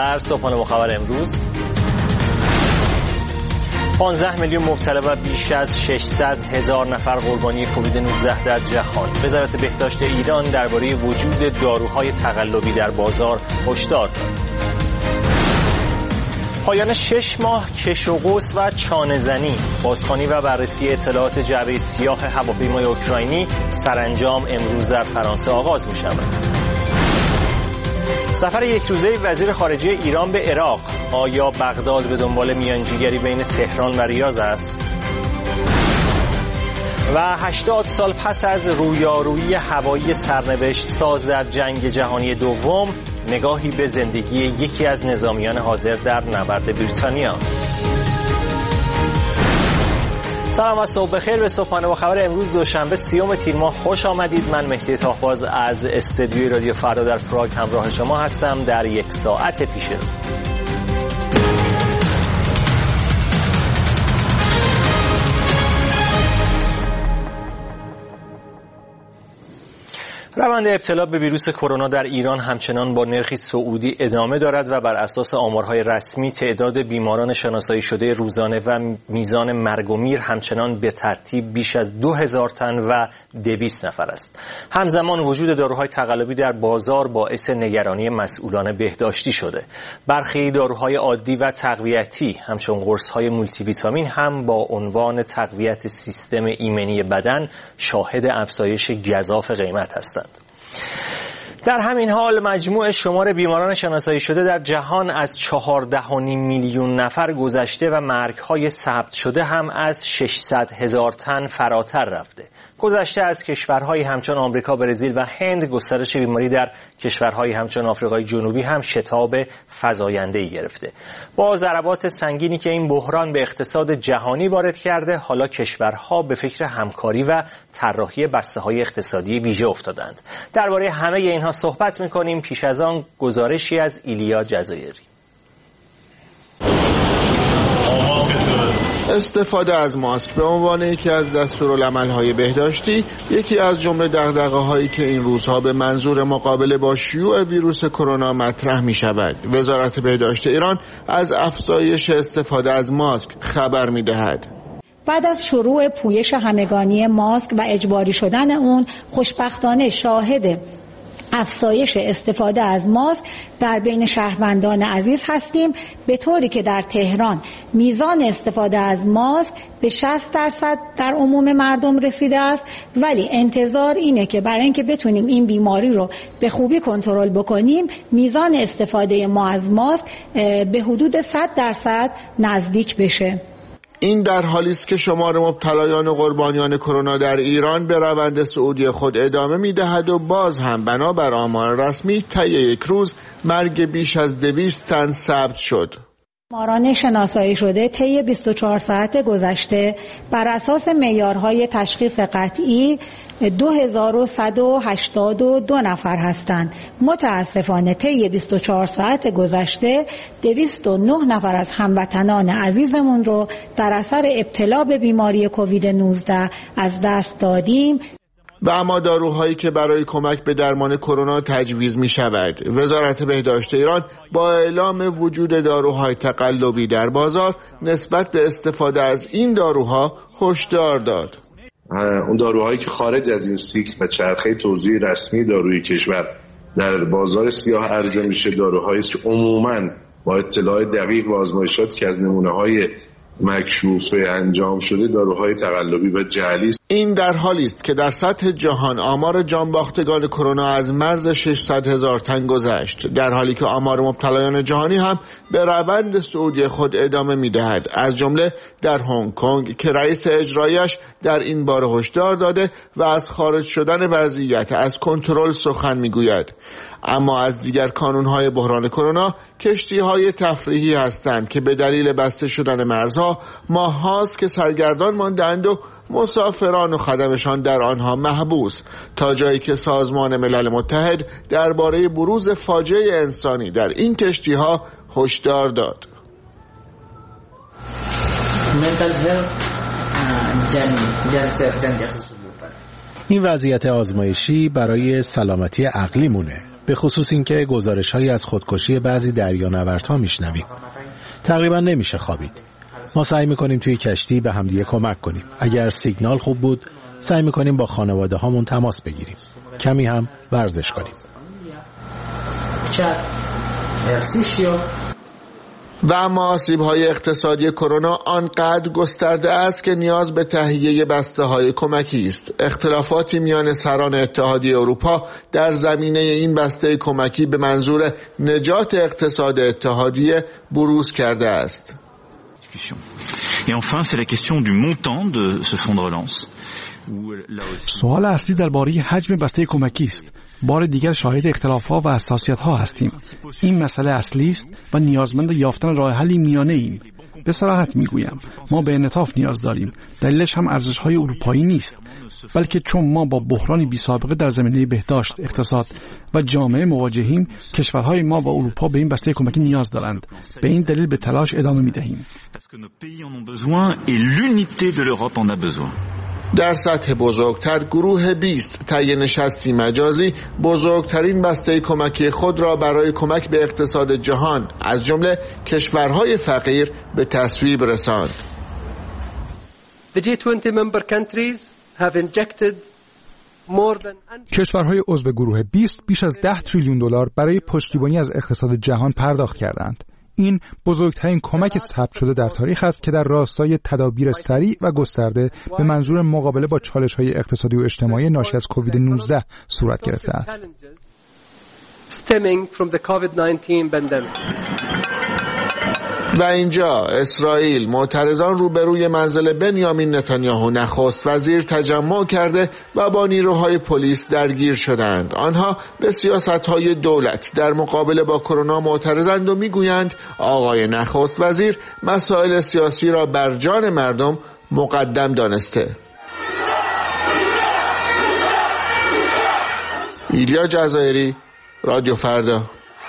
در صبحانه با خبر امروز 15 میلیون مبتلا و بیش از 600,000 نفر قربانی کووید 19 در جهان. وزارت بهداشت ایران درباره وجود داروهای تقلبی در بازار هشدار داد. پایان 6 ماه کش و قوس و چانه‌زنی، بازخوانی و بررسی اطلاعات جعبه سیاه هواپیمای اوکراینی سرانجام امروز در فرانسه آغاز می‌شود. سفر یک روزه وزیر خارجه ایران به عراق، آیا بغداد به دنبال میانجیگری بین تهران و ریاض است؟ و 80 سال پس از رویارویی هوایی سرنوشت ساز در جنگ جهانی دوم، نگاهی به زندگی یکی از نظامیان حاضر در نبرد بریتانیا. سلام و صبح بخیر. به صبحانه با خبر امروز دوشنبه 30 تیر ماه خوش آمدید. من مهدی طاهباز از استودیوی رادیو فردا در پراگ همراه شما هستم در یک ساعت پیش رو. روند ابتلا به ویروس کرونا در ایران همچنان با نرخی صعودی ادامه دارد و بر اساس آمارهای رسمی تعداد بیماران شناسایی شده روزانه و میزان مرگ و میر همچنان به ترتیب بیش از 2000 تن و 200 نفر است. همزمان وجود داروهای تقلبی در بازار باعث نگرانی مسئولان بهداشتی شده. برخی داروهای عادی و تقویتی همچون قرص‌های مولتی ویتامین هم با عنوان تقویت سیستم ایمنی بدن شاهد افزایش گزاف قیمت هستند. در همین حال مجموع شمار بیماران شناسایی شده در جهان از 14.5 میلیون نفر گذشته و مرگ‌های ثبت شده هم از 600,000 تن فراتر رفته. گذشته از کشورهای همچون آمریکا، برزیل و هند، گسترش بیماری در کشورهای همچون آفریقای جنوبی هم شتاب فزاینده‌ای گرفته. با ضربات سنگینی که این بحران به اقتصاد جهانی وارد کرده، حالا کشورها به فکر همکاری و طراحی بسته‌های اقتصادی ویژه افتادند. درباره همه اینها صحبت می‌کنیم. پیش از آن گزارشی از ایلیا جزایری. استفاده از ماسک به عنوان یکی از دستورالعمل‌های بهداشتی یکی از جمله دغدغه‌هایی که این روزها به منظور مقابله با شیوع ویروس کرونا مطرح می‌شود. وزارت بهداشت ایران از افزایش استفاده از ماسک خبر می‌دهد. بعد از شروع پویش همگانی ماسک و اجباری شدن اون، خوشبختانه شاهد افزایش استفاده از ماسک در بین شهروندان عزیز هستیم، به طوری که در تهران میزان استفاده از ماسک به 60% در عموم مردم رسیده است. ولی انتظار اینه که برای اینکه بتونیم این بیماری رو به خوبی کنترل بکنیم، میزان استفاده ما از ماسک به حدود 100% نزدیک بشه. این در حالی است که شمار مبتلایان و قربانیان کرونا در ایران به روند صعودی خود ادامه می‌دهد و باز هم بنابر آمار رسمی طی یک روز مرگ بیش از 200 تن ثبت شد. بیماران شناسایی شده طی 24 ساعت گذشته بر اساس معیارهای تشخیص قطعی 2182 نفر هستند. متاسفانه طی 24 ساعت گذشته 209 نفر از هموطنان عزیزمون رو در اثر ابتلا به بیماری کووید 19 از دست دادیم. و اما داروهایی که برای کمک به درمان کرونا تجویز می شود. وزارت بهداشت ایران با اعلام وجود داروهای تقلبی در بازار نسبت به استفاده از این داروها هشدار داد. اون داروهایی که خارج از این سیکل و چرخه توزیع رسمی داروی کشور در بازار سیاه عرضه میشه، داروهایی است که عموماً با اطلاع دقیق و آزمایشات که از نمونه‌های مکشوف انجام شده داروهای تقلبی و جعلی است. این در حالی است که در سطح جهان آمار جانباختگان کرونا از مرز 600,000 تن گذشت، در حالی که آمار مبتلایان جهانی هم به روند صعودی خود ادامه می‌دهد، از جمله در هنگ کنگ که رئیس اجرایش در این باره هشدار داده و از خارج شدن وضعیت از کنترل سخن می‌گوید. اما از دیگر کانون‌های بحران کرونا کشتی‌های تفریحی هستند که به دلیل بسته شدن مرزها ماه‌هاست که سرگردان مانده‌اند و مسافران و خدمشان در آنها محبوس، تا جایی که سازمان ملل متحد درباره بروز فاجعه انسانی در این کشتی‌ها هشدار داد. این وضعیت آزمایشی برای سلامتی عقلیمونه. به خصوص اینکه گزارش‌هایی از خودکشی بعضی دریانوردها میشنویم. تقریبا نمیشه خوابید. ما سعی میکنیم توی کشتی به همدیگه کمک کنیم. اگر سیگنال خوب بود، سعی میکنیم با خانواده هامون تماس بگیریم. کمی هم ورزش کنیم. و اما آسیب‌های اقتصادی کرونا آنقدر گسترده است که نیاز به تهیه بسته‌های کمکی است. اختلافاتی میان سران اتحادیه اروپا در زمینه این بسته کمکی به منظور نجات اقتصاد اتحادیه بروز کرده است. Et enfin, c'est la question du montant de ce fonds de relance. سوال اصلی درباره حجم بسته کمکی است. بار دیگر شاهد اختلاف‌ها و حساسیت‌ها هستیم. این مسئله اصلی است و نیازمند یافتن راه حلی میانه ایم. به صراحت میگویم ما به انعطاف نیاز داریم. دلیلش هم ارزش‌های اروپایی نیست، بلکه چون ما با بحرانی بی‌سابقه در زمینه بهداشت، اقتصاد و جامعه مواجهیم، کشورهای ما و اروپا به این بسته کمکی نیاز دارند. به این دلیل به تلاش ادامه می‌دهیم. در سطح بزرگتر گروه 20 طی نشستی مجازی بزرگترین بسته کمکی خود را برای کمک به اقتصاد جهان از جمله کشورهای فقیر به تصویب رساند. The G20 member countries have injected more than کشورهای عضو گروه 20 بیش از 10 تریلیون دلار برای پشتیبانی از اقتصاد جهان پرداخت کردند. این بزرگترین کمک ثبت شده در تاریخ است که در راستای تدابیر سریع و گسترده به منظور مقابله با چالش‌های اقتصادی و اجتماعی ناشی از کووید 19 صورت گرفته است. و اینجا اسرائیل معترضان روبروی منزل بنیامین نتانیاهو نخست وزیر تجمع کرده و با نیروهای پلیس درگیر شدند. آنها به سیاست‌های دولت در مقابله با کرونا معترضند و میگویند آقای نخست وزیر مسائل سیاسی را بر جان مردم مقدم دانسته. ایلیا جزایری، رادیو فردا.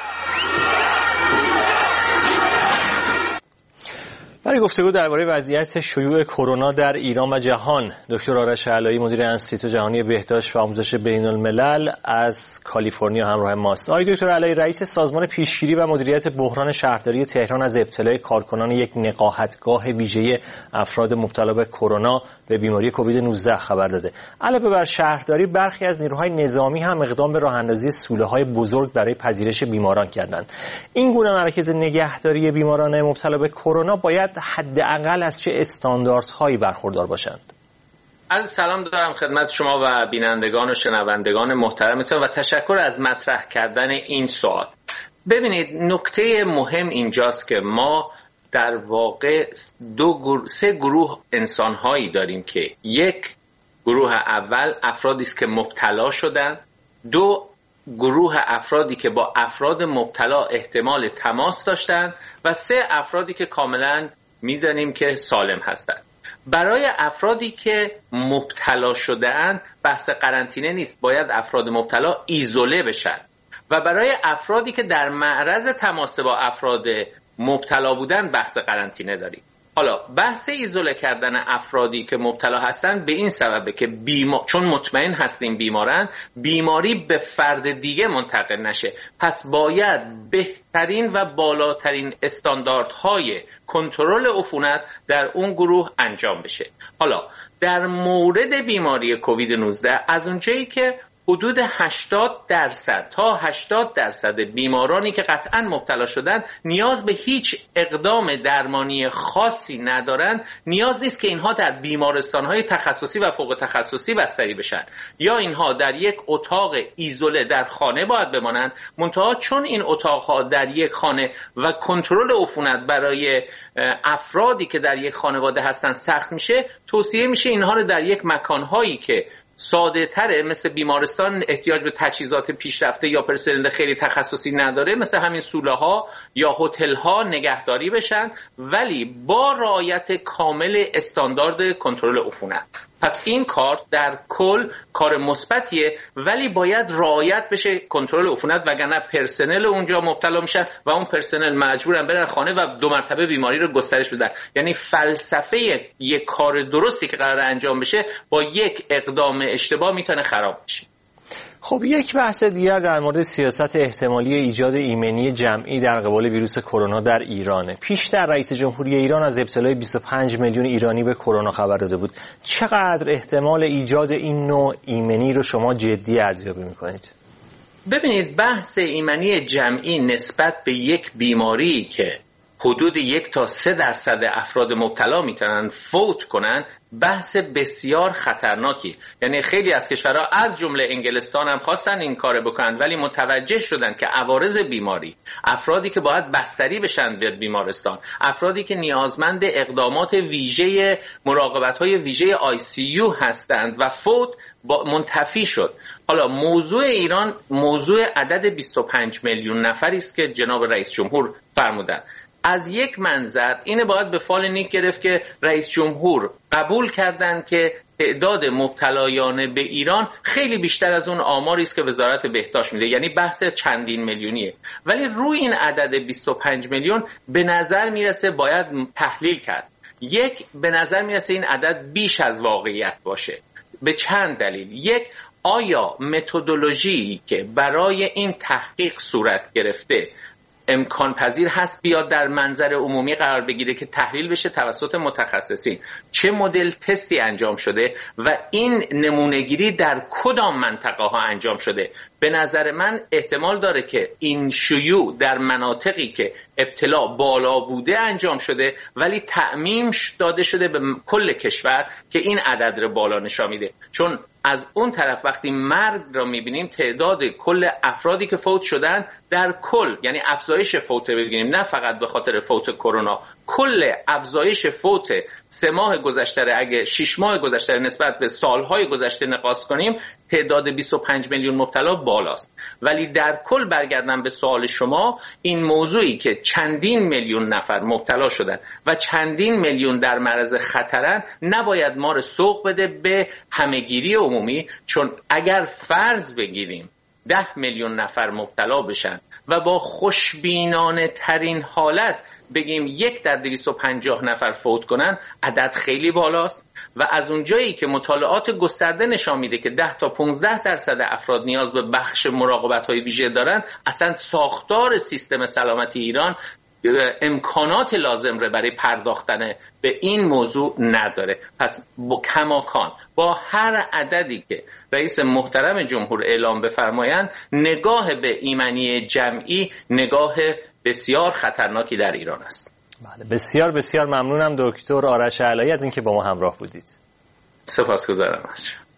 برای گفتگو درباره وضعیت شیوع کرونا در ایران و جهان، دکتر آرش علایی مدیر انستیتو جهانی بهداشت و آموزش بین الملل از کالیفرنیا همراه ماست. آقای دکتر علایی، رئیس سازمان پیشگیری و مدیریت بحران شهرداری تهران از ابتلای کارکنان یک نقاهتگاه ویژه افراد مبتلا به کرونا به بیماری کووید 19 خبر داده. علاوه بر شهرداری، برخی از نیروهای نظامی هم اقدام به راه‌اندازی سوله‌های بزرگ برای پذیرش بیماران کردند. این گونه مراکز نگهداری بیماران مبتلا به کرونا باید حداقل از چه استانداردهایی برخوردار باشند؟ عرض سلام دارم خدمت شما و بینندگان و شنوندگان محترمتون و تشکر از مطرح کردن این سوال. ببینید، نکته مهم اینجاست که ما در واقع سه گروه انسان‌هایی داریم که یک گروه اول افرادی است که مبتلا شدند، دو گروه افرادی که با افراد مبتلا احتمال تماس داشتند و سه افرادی که کاملا می‌دانیم که سالم هستند. برای افرادی که مبتلا شده‌اند بحث قرنطینه نیست، باید افراد مبتلا ایزوله بشن و برای افرادی که در معرض تماس با افراد مبتلا بودن بحث قرنطینه داریم. حالا بحث ایزوله کردن افرادی که مبتلا هستن به این سببه که چون مطمئن هستیم بیمارن، بیماری به فرد دیگه منتقل نشه. پس باید بهترین و بالاترین استانداردهای کنترل عفونت در اون گروه انجام بشه. حالا در مورد بیماری کووید 19 از اونجایی که حدود 80% تا 80% بیمارانی که قطعاً مبتلا شدن نیاز به هیچ اقدام درمانی خاصی ندارن، نیاز نیست که اینها در بیمارستان‌های تخصصی و فوق تخصصی بستری بشن یا اینها در یک اتاق ایزوله در خانه باید بمانند. منتها چون این اتاق‌ها در یک خانه و کنترل عفونت برای افرادی که در یک خانواده هستن سخت میشه، توصیه میشه اینها رو در یک مکان‌هایی که ساده تره مثل بیمارستان، احتیاج به تجهیزات پیشرفته یا پرسنل خیلی تخصصی نداره، مثل همین سوله ها یا هتل ها نگهداری بشن، ولی با رعایت کامل استاندارد کنترل عفونت. پس این کار در کل کار مثبتیه، ولی باید رعایت بشه کنترل عفونت، وگرنه پرسنل اونجا مبتلا میشن و اون پرسنل مجبورن برن خانه و 2 مرتبه بیماری رو گسترش بدن. یعنی فلسفه یک کار درستی که قرار انجام بشه با یک اقدام اشتباه میتونه خراب بشه. خب یک بحث دیگر در مورد سیاست احتمالی ایجاد ایمنی جمعی در قبال ویروس کرونا در ایرانه. پیشتر رئیس جمهوری ایران از ابتلای 25 میلیون ایرانی به کرونا خبر داده بود. چقدر احتمال ایجاد این نوع ایمنی رو شما جدی ارزیابی می‌کنید؟ ببینید، بحث ایمنی جمعی نسبت به یک بیماری که حدود 1 تا 3% افراد مبتلا میتونن فوت کنن بحث بسیار خطرناکی. یعنی خیلی از کشورها از جمله انگلستان هم خواستن این کار بکنن، ولی متوجه شدن که عوارض بیماری، افرادی که باید بستری بشن به بیمارستان، افرادی که نیازمند اقدامات ویژه مراقبت‌های ویژه ICU هستند و فوت منتفی شد. حالا موضوع ایران موضوع عدد 25 میلیون نفری است که جناب رئیس جمهور فرمودند. از یک منظر اینه باید به فال نیک گرفت که رئیس جمهور قبول کردند که تعداد مبتلایان به ایران خیلی بیشتر از اون آماری است که وزارت بهداشت میده، یعنی بحث چندین میلیونیه. ولی روی این عدد 25 میلیون به نظر میرسه باید تحلیل کرد. یک، به نظر میرسه این عدد بیش از واقعیت باشه به چند دلیل. یک، آیا متدولوژی که برای این تحقیق صورت گرفته امکان پذیر هست بیاد در منظر عمومی قرار بگیره که تحلیل بشه توسط متخصصین؟ چه مدل تستی انجام شده و این نمونه‌گیری در کدام منطقه ها انجام شده؟ به نظر من احتمال داره که این شیوع در مناطقی که ابتلا بالا بوده انجام شده، ولی تعمیم داده شده به کل کشور که این عدد رو بالا نشان میده. چون از اون طرف وقتی مرگ را میبینیم، تعداد کل افرادی که فوت شدن در کل، یعنی افزایش فوت بگیریم، نه فقط به خاطر فوت کرونا، کل افزایش فوت 3 ماه گذشته اگه 6 ماه گذشته نسبت به سالهای گذشته نقاس کنیم، تعداد 25 میلیون مبتلا بالاست. ولی در کل برگردم به سوال شما، این موضوعی که چندین میلیون نفر مبتلا شدن و چندین میلیون در معرض خطرن نباید ما رو سوق بده به همهگیری عمومی. چون اگر فرض بگیریم 10 میلیون نفر مبتلا بشن و با خوشبینانه ترین حالت بگیم 1 در 250 نفر فوت کنن، عدد خیلی بالاست. و از اونجایی که مطالعات گسترده نشان میده که 10 تا 15% افراد نیاز به بخش مراقبت‌های ویژه دارن، اصلا ساختار سیستم سلامتی ایران امکانات لازم رو برای پرداختن به این موضوع نداره. پس با کماکان با هر عددی که رئیس محترم جمهور اعلام بفرمایند، نگاه به ایمنی جمعی نگاه بسیار خطرناکی در ایران است. بله، بسیار بسیار ممنونم دکتر آرش علایی از اینکه با ما همراه بودید. سپاسگزارم از شما.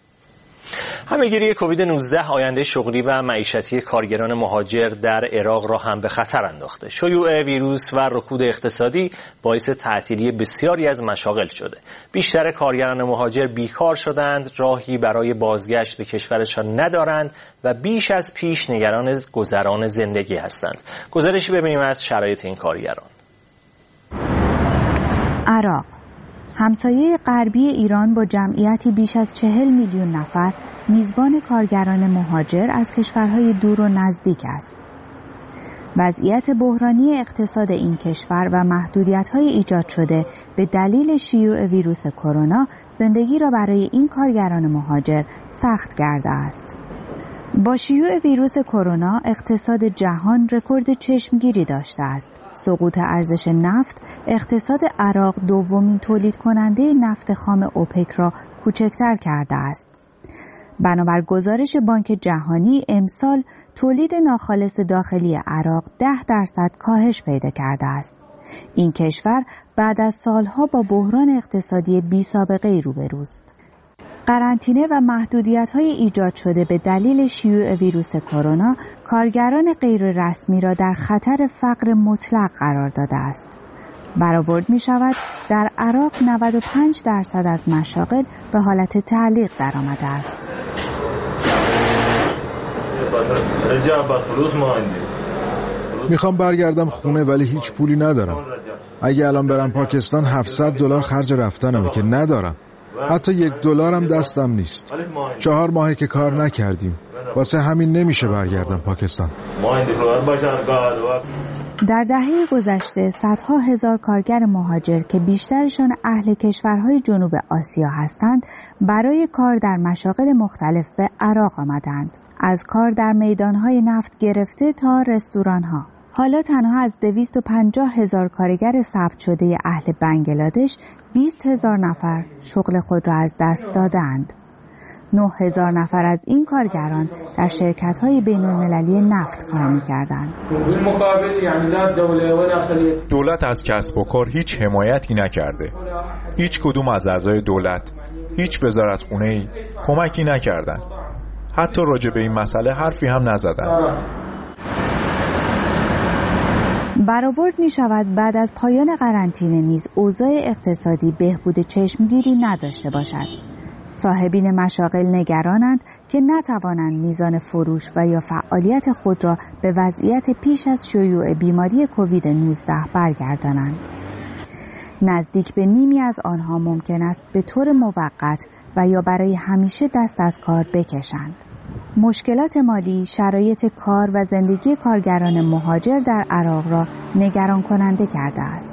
همه‌گیری کووید 19 آینده شغلی و معیشتی کارگران مهاجر در عراق را هم به خطر انداخته. شیوع ویروس و رکود اقتصادی باعث تعطیلی بسیاری از مشاغل شده. بیشتر کارگران مهاجر بیکار شدند، راهی برای بازگشت به کشورشان ندارند و بیش از پیش نگران گذران زندگی هستند. گزارشی ببینیم از شرایط این کارگران. عراق، همسایه غربی ایران با جمعیتی بیش از 40 میلیون نفر، میزبان کارگران مهاجر از کشورهای دور و نزدیک است. وضعیت بحرانی اقتصاد این کشور و محدودیت‌های ایجاد شده به دلیل شیوع ویروس کرونا زندگی را برای این کارگران مهاجر سخت کرده است. با شیوع ویروس کرونا اقتصاد جهان رکورد چشمگیری داشته است. سقوط ارزش نفت اقتصاد عراق دومین تولید کننده نفت خام اوپک را کوچکتر کرده است. بنابر گزارش بانک جهانی امسال تولید ناخالص داخلی عراق 10% کاهش پیدا کرده است. این کشور بعد از سالها با بحران اقتصادی بی‌سابقه‌ای روبروست. قرنطینه و محدودیت‌های ایجاد شده به دلیل شیوع ویروس کرونا کارگران غیر رسمی را در خطر فقر مطلق قرار داده است. برآورد می‌شود در عراق 95% از مشاغل به حالت تعلیق درآمده است. میخوام برگردم خونه ولی هیچ پولی ندارم. اگه الان برم پاکستان $700 خرج رفتنمه که ندارم. حتی $1 هم دستم نیست. 4 ماهه که کار نکردیم. واسه همین نمیشه برگردم پاکستان. در دهه گذشته صدها هزار کارگر مهاجر که بیشترشان اهل کشورهای جنوب آسیا هستند برای کار در مشاغل مختلف به عراق آمدند. از کار در میدانهای نفت گرفته تا رستورانها. حالا تنها از 250,000 کارگر ثبت شده اهل بنگلادش 20,000 نفر شغل خود را از دست دادند. 9,000 نفر از این کارگران در شرکت‌های بین‌المللی نفت کار می‌کردند. دولت از کسب و کار هیچ حمایتی نکرده. هیچ کدوم از اعضای دولت، هیچ وزارتخونه‌ای کمکی نکردند. حتی راجع به این مسئله حرفی هم نزدند. برآورد می شود بعد از پایان قرنطینه نیز اوضاع اقتصادی بهبود چشمگیری نداشته باشد. صاحبین مشاغل نگرانند که نتوانند میزان فروش و یا فعالیت خود را به وضعیت پیش از شیوع بیماری کووید 19 برگردانند. نزدیک به نیمی از آنها ممکن است به طور موقت و یا برای همیشه دست از کار بکشند. مشکلات مالی شرایط کار و زندگی کارگران مهاجر در عراق را نگران کننده کرده است.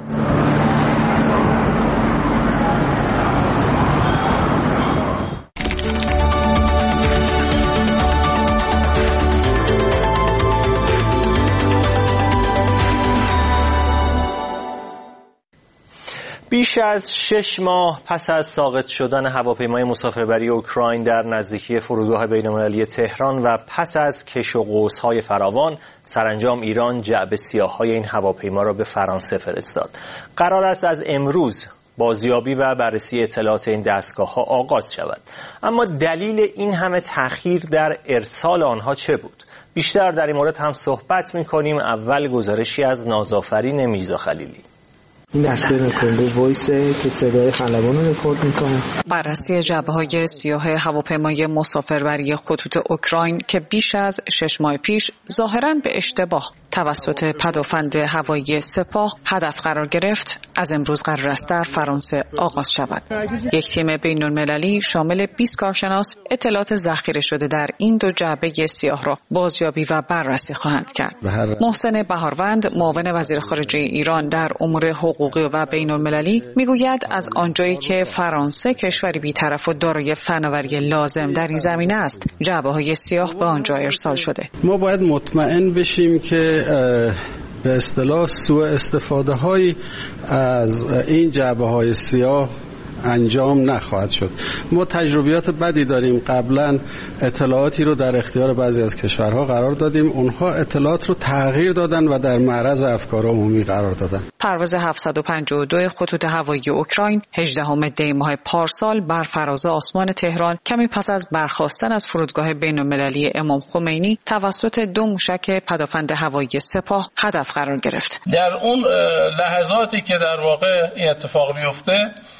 بیش از 6 ماه پس از ساقط شدن هواپیمای مسافربری اوکراین در نزدیکی فرودگاه بین‌المللی تهران و پس از کش و قوس‌های فراوان، سرانجام ایران جعبه سیاه‌های این هواپیما را به فرانسه فرستاد. قرار است از امروز بازیابی و بررسی اطلاعات این دستگاه‌ها آغاز شود. اما دلیل این همه تأخیر در ارسال آنها چه بود؟ بیشتر در این مورد هم صحبت می‌کنیم. اول گزارشی از نازآفرین میرزا خلیلی. این دستگاه رکورد وایسه که صدای خلبان رو رکورد میکنه. بررسی جعبه‌های سیاه هواپیمای مسافربری خطوط اوکراین که بیش از 6 ماه پیش ظاهراً به اشتباه توسط پدافند هوایی سپاه هدف قرار گرفت، از امروز قرار است در فرانسه آغاز شود. یک تیم بین‌المللی شامل 20 کارشناس اطلاعات ذخیره شده در این دو جعبه سیاه را بازیابی و بررسی خواهند کرد. محسن بهاروند، معاون وزیر خارجه ایران در امور حقوقی و بین‌المللی، میگوید از آنجایی که فرانسه کشوری بی‌طرف و دارای فناوری لازم در این زمینه است، جعبه‌های سیاه به آنجا ارسال شده. ما باید مطمئن بشیم که به اصطلاح سوء استفاده هایی از این جعبه های سیاه انجام نخواهد شد. ما تجربیات بدی داریم. قبلا اطلاعاتی رو در اختیار بعضی از کشورها قرار دادیم، اونها اطلاعات رو تغییر دادن و در معرض افکار عمومی قرار دادن. پرواز 752 خطوط هوایی اوکراین 18 دی ماه پارسال بر فراز آسمان تهران کمی پس از برخاستن از فرودگاه بین‌المللی امام خمینی توسط 2 موشک پدافند هوایی سپاه هدف قرار گرفت. در اون لحظاتی که در واقع این اتفاق میفته،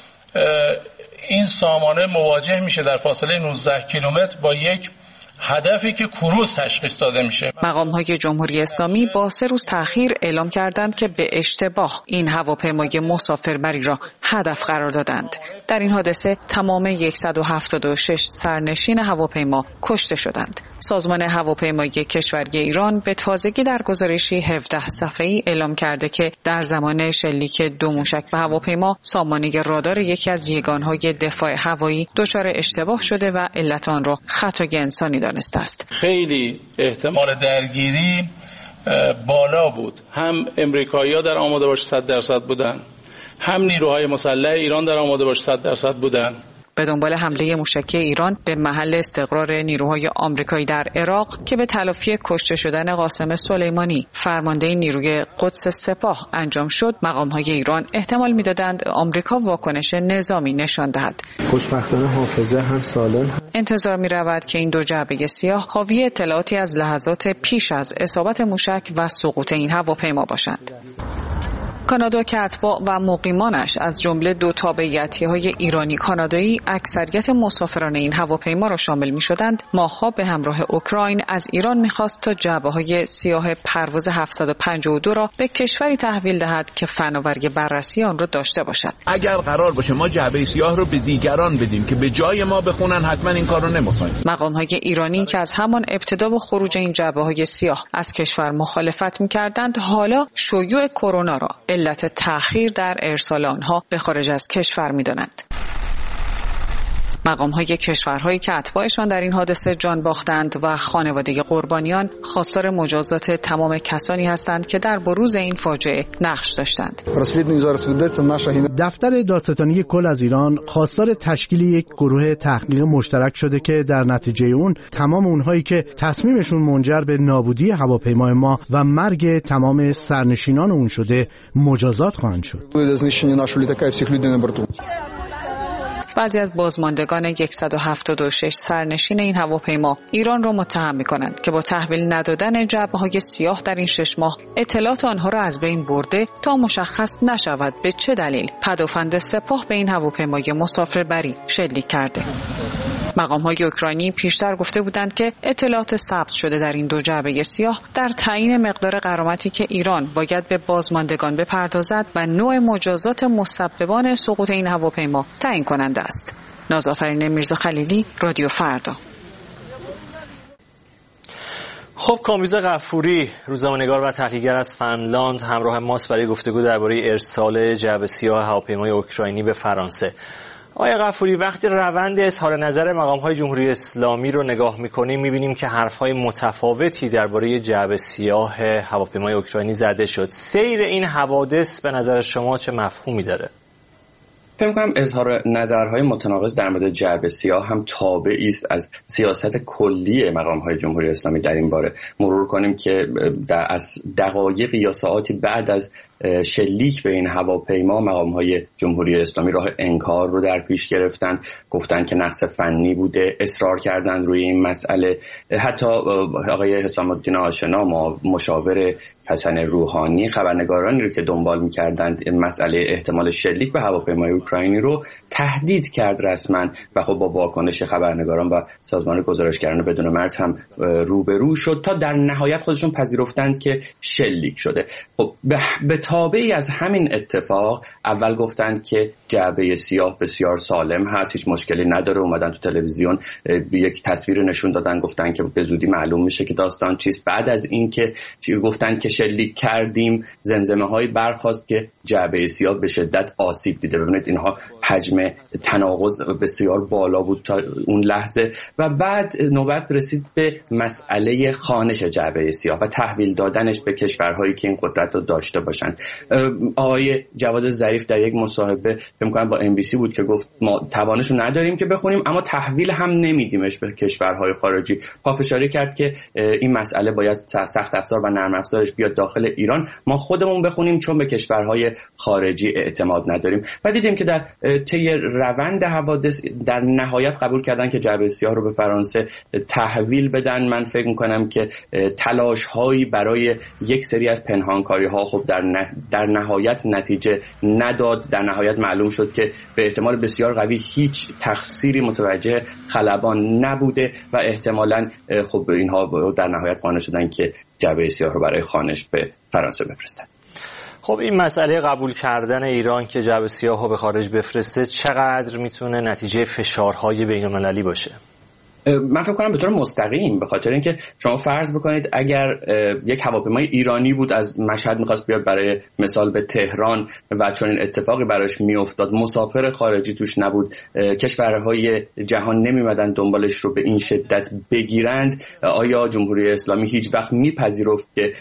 این سامانه مواجه میشه در فاصله 19 کیلومتر با یک هدفی که کروز تشخیص داده میشه. مقام‌های جمهوری اسلامی با 3 روز تأخیر اعلام کردند که به اشتباه این هواپیمای مسافربری را هدف قرار دادند. در این حادثه تمام 176 سرنشین هواپیما کشته شدند. سازمان هواپیمایی کشوری ایران به تازگی در گزارشی 17 صفحه‌ای اعلام کرده که در زمان شلیک 2 موشک به هواپیما، سامانه رادار یکی از یگان‌های دفاع هوایی دچار اشتباه شده و علت آن را خطای انسانی دانسته است. خیلی احتمال درگیری بالا بود. هم امریکایی‌ها در آماده باش 100% بودن، هم نیروهای مسلح ایران در آماده باش 100% بودن. به دنبال حمله موشکی ایران به محل استقرار نیروهای آمریکایی در عراق که به تلافی کشته شدن قاسم سلیمانی، فرمانده نیروی قدس سپاه انجام شد، مقام‌های ایران احتمال می‌دادند آمریکا واکنش نظامی نشان دهد. خوشبختانه حافظه هم سالم. انتظار می‌رود که این دو جعبه سیاه حاوی اطلاعاتی از لحظات پیش از اصابت موشک و سقوط این هواپیما باشند. کانادا که اتباع و مقیمانش از جمله 2 تابعیتی‌های ایرانی کانادایی اکثریت مسافران این هواپیما را شامل می‌شدند، ماه‌ها به همراه اوکراین از ایران می‌خواست تا جعبه‌های سیاه پرواز 752 را به کشوری تحویل دهد که فناوری بررسی آن را داشته باشد. اگر قرار باشه ما جعبه سیاه رو به دیگران بدیم که به جای ما بخونن، حتما این کارو نمی‌کنیم. مقام‌های ایرانی که از همان ابتدا با خروج این جعبه‌های سیاه از کشور مخالفت می‌کردند، حالا شیوع کرونا را علت تأخیر در ارسال آنها به خارج از کشور می‌دانند. مقام‌های کشورهایی که اتباعشان در این حادثه جان باختند و خانواده قربانیان خواستار مجازات تمام کسانی هستند که در بروز این فاجعه نقش داشتند. دفتر دادستانی کل از ایران خواستار تشکیل یک گروه تحقیق مشترک شده که در نتیجه اون تمام اونهایی که تصمیمشون منجر به نابودی هواپیمای ما و مرگ تمام سرنشینان اون شده مجازات خواهند شد. بعضی از بازماندگان 176 سرنشین این هواپیما ایران را متهم می‌کنند که با تحویل ندادن جعبه‌های سیاه در این 6 ماه اطلاعات آنها را از بین برده تا مشخص نشود به چه دلیل پدافند سپاه به این هواپیمای مسافربری شلیک کرده. مقام‌های اوکراینی پیشتر گفته بودند که اطلاعات ثبت شده در این 2 جعبه سیاه در تعیین مقدار غرامتی که ایران باید به بازماندگان بپردازد و نوع مجازات مسببان سقوط این هواپیما تعیین کننده است. نازآفرین میرزا خلیلی، رادیو فردا. خب کامبیز غفوری، روزنامه‌نگار و تحلیلگر از فنلاند، همراه ماست برای گفتگو درباره ارسال جعبه سیاه هواپیمای اوکراینی به فرانسه. آقای غفوری، وقتی روند اظهار نظر مقام‌های جمهوری اسلامی رو نگاه می‌کنیم می‌بینیم که حرف‌های متفاوتی درباره جعبه سیاه هواپیمای اوکراینی زده شد. سیر این حوادث به نظر شما چه مفهومی داره؟ فکر می‌کنم اظهار نظرهای متناقض در مورد جعبه سیاه هم تابعی است از سیاست کلی مقام‌های جمهوری اسلامی در این باره. مرور کنیم که از دقایق یا ساعاتی بعد از شلیک به این هواپیما مقام‌های جمهوری اسلامی راه انکار رو در پیش گرفتن، گفتن که نقص فنی بوده، اصرار کردن روی این مسئله. حتی آقای حسام الدین آشنا، مشاور حسن روحانی، خبرنگارانی رو که دنبال می‌کردند مسئله احتمال شلیک به هواپیمای اوکراینی رو تهدید کرد رسما و خب با واکنش خبرنگاران و سازمان گزارشگران بدون مرز هم روبرو شد تا در نهایت خودشون پذیرفتند که شلیک شده. خب به تابعی از همین اتفاق اول گفتند که جعبه سیاه بسیار سالم هست، هیچ مشکلی نداره. اومدن تو تلویزیون یک تصویر نشون دادن، گفتن که به زودی معلوم میشه که داستان چیست. بعد از این که گفتن که شلیک کردیم، زمزمه‌های برخاست که جعبه سیاه به شدت آسیب دیده. ببینید اینها حجم تناقض بسیار بالا بود تا اون لحظه و بعد نوبت رسید به مسئله خوانش جعبه سیاه و تحویل دادنش به کشورهایی که این قدرت رو داشته باشن. آقای جواد ظریف در یک مصاحبه فکر می‌کنم با MBC بود که گفت ما توانشو نداریم که بخونیم، اما تحویل هم نمیدیمش به کشورهای خارجی. پافشاری کرد که این مسئله باید سخت افزار و نرم افزارش بیاد داخل ایران، ما خودمون بخونیم چون به کشورهای خارجی اعتماد نداریم. و دیدیم که در طی روند حوادث در نهایت قبول کردن که جعبه سیاه رو به فرانسه تحویل بدن. من فکر می‌کنم که تلاش‌هایی برای یک سری از پنهانکاری‌ها خب در نهایت نتیجه نداد. در نهایت معلوم شد که به احتمال بسیار قوی هیچ تقصیری متوجه خلبان نبوده و احتمالاً خب اینها در نهایت قانع شدن که جعبه سیاه رو برای خوانش به فرانسه بفرستن. خب این مسئله قبول کردن ایران که جعبه سیاه رو به خارج بفرسته چقدر میتونه نتیجه فشارهای بین‌المللی باشه؟ من فکر کنم به طور مستقیم، به خاطر اینکه شما فرض بکنید اگر یک هواپیمای ایرانی بود از مشهد می‌خواست بیاد برای مثال به تهران و چون این اتفاقی براش میافتاد، مسافر خارجی توش نبود، کشورهای جهان نمی‌مدن دنبالش رو به این شدت بگیرند، آیا جمهوری اسلامی هیچ وقت میپذیرفت که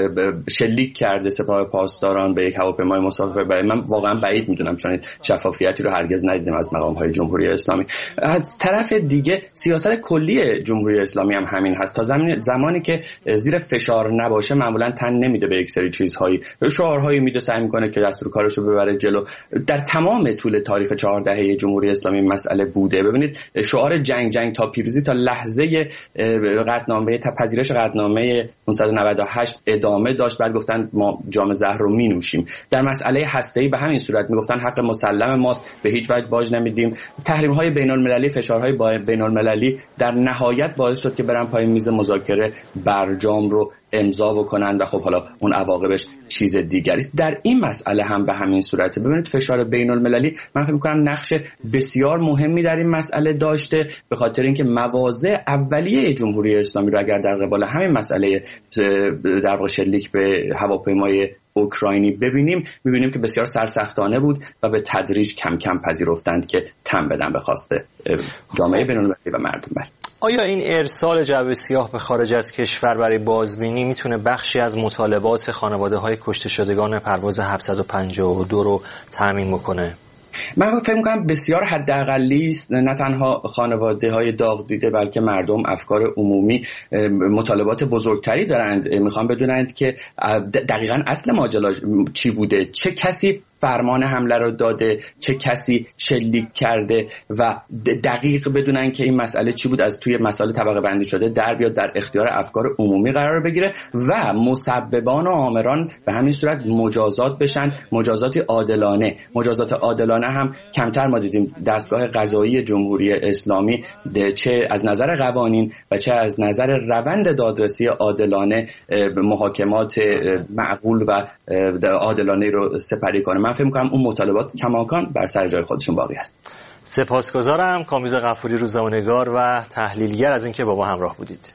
شلیک کرده سپاه پاسداران به یک هواپیمای مسافر برای؟ من واقعا بعید میدونم، چون شفافیتی رو هرگز ندیدم از مقام‌های جمهوری اسلامی. از طرف دیگه سیاست کلی جمهوری اسلامی هم همین هست. تا زمانی که زیر فشار نباشه معمولا تن نمیده به یک سری چیزهایی، شعارهایی میده، سعی میکنه که دستور کارشو ببره جلو. در تمام طول تاریخ 4 دهه جمهوری اسلامی مسئله بوده. ببینید شعار جنگ تا پیروزی تا لحظه قطعنامه پذیرش قطعنامه 598 ادامه داشت. بعد گفتن ما جام زهر رو مینوشیم. در مسئله هسته‌ای به همین صورت میگفتن حق مسلم ماست، به هیچ وجه باج نمیدیم. تحریم‌های بین‌المللی، فشارهای بین‌المللی در نهایت باعث شد که برن پای میز مذاکره برجام رو امضا بکنن و خب حالا اون عواقبش چیز دیگری است. در این مسئله هم به همین صورته. ببینید فشار بین‌المللی من فکر می‌کنم نقش بسیار مهمی در این مسئله داشته، به خاطر اینکه مواضع اولیه جمهوری اسلامی رو اگر در قبال همین مسئله در واقع شلیک به هواپیمای اوکراینی می‌بینیم که بسیار سرسختانه بود و به تدریج کم کم پذیرفتند که تن بدن به خواسته جامعه بین‌المللی و مردم. آیا این ارسال جعبه سیاه به خارج از کشور برای بازبینی میتونه بخشی از مطالبات خانواده‌های کشته شدگان پرواز 752 رو تامین بکنه؟ من فکر می‌کنم بسیار حداقلی است. نه تنها خانواده‌های داغ دیده بلکه مردم افکار عمومی مطالبات بزرگتری دارند. می‌خوام بدونند که دقیقاً اصل ماجرا چی بوده، چه کسی فرمان حمله رو داده، چه کسی شلیک کرده و دقیق بدونن که این مسئله چی بود، از توی مسائل طبقه بندی شده در بیاد، در اختیار افکار عمومی قرار بگیره و مسببان و عامران به همین صورت مجازات بشن، مجازات عادلانه هم کمتر ما دیدیم. دستگاه قضایی جمهوری اسلامی چه از نظر قوانین و چه از نظر روند دادرسی عادلانه محاکمات معقول و عادلانه رو سپری کنه. من فکر می‌کنم اون مطالبات کماکان بر سر جای خودشون باقی است. سپاسگزارم کامیز غفوری، روزنامه‌نگار و تحلیلگر، از اینکه با ما همراه بودید.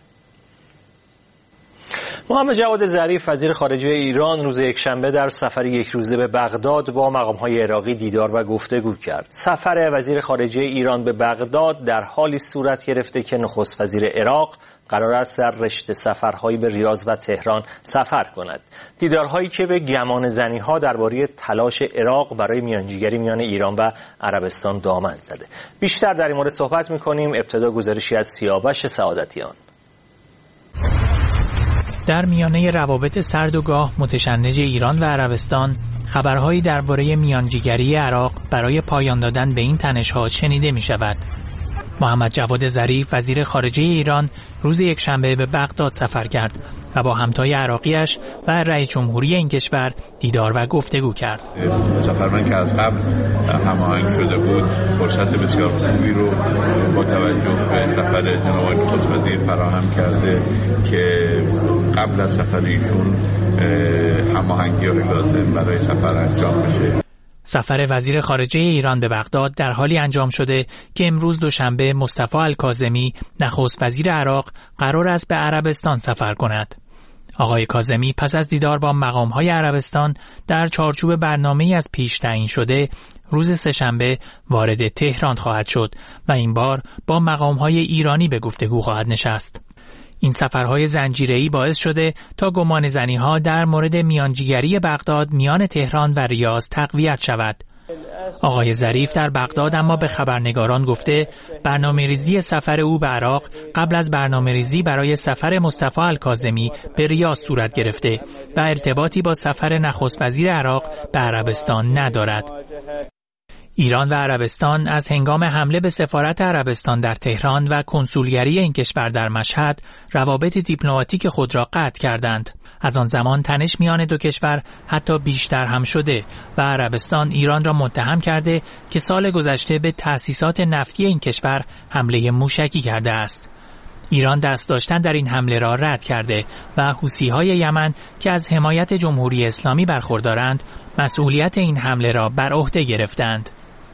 محمد جواد ظریف وزیر خارجه ایران روز یکشنبه در سفر یک روزه به بغداد با مقام‌های عراقی دیدار و گفتگو کرد. سفر وزیر خارجه ایران به بغداد در حالی صورت گرفته که نخست وزیر عراق قرار است در رشته سفرهایی به ریاض و تهران سفر کند. دیدارهایی که به گمانه‌زنی‌ها درباره تلاش عراق برای میانجیگری میان ایران و عربستان دامن زده. بیشتر در این مورد صحبت می‌کنیم. ابتدا گزارشی از سیاوش سعادتیان. در میانه روابط سرد و گاه متشنج ایران و عربستان، خبرهایی درباره میانجیگری عراق برای پایان دادن به این تنش‌ها شنیده می‌شود. محمد جواد ظریف وزیر خارجه ایران روز یکشنبه به بغداد سفر کرد و با همتای عراقیش و رئیس جمهوری این کشور دیدار و گفتگو کرد. سفر من که از قبل هماهنگ شده بود، فرصت بسیار خوبی رو با توجه به سفر جناب نخست وزیر فراهم کرده که قبل از سفر ایشون هماهنگی‌های لازم برای سفر انجام بشه. سفر وزیر خارجه ایران به بغداد در حالی انجام شده که امروز دوشنبه مصطفی الکاظمی نخست وزیر عراق قرار است به عربستان سفر کند. آقای کاظمی پس از دیدار با مقام‌های عربستان در چارچوب برنامه‌ای از پیش تعیین شده روز سه‌شنبه وارد تهران خواهد شد و این بار با مقام‌های ایرانی به گفتگو خواهد نشست. این سفرهای زنجیره‌ای باعث شده تا گمانه‌زنی‌ها در مورد میانجیگری بغداد میان تهران و ریاض تقویت شود. آقای ظریف در بغداد اما به خبرنگاران گفته برنامه‌ریزی سفر او به عراق قبل از برنامه‌ریزی برای سفر مصطفی الکاظمی به ریاض صورت گرفته و ارتباطی با سفر نخست وزیر عراق به عربستان ندارد. ایران و عربستان از هنگام حمله به سفارت عربستان در تهران و کنسولگری این کشور در مشهد روابط دیپلماتیک خود را قطع کردند. از آن زمان تنش میان دو کشور حتی بیشتر هم شده و عربستان ایران را متهم کرده که سال گذشته به تأسیسات نفتی این کشور حمله موشکی کرده است. ایران دست داشتن در این حمله را رد کرده و حوثی‌های یمن که از حمایت جمهوری اسلامی برخوردارند مسئولیت این حمله را بر عهده گرفتند.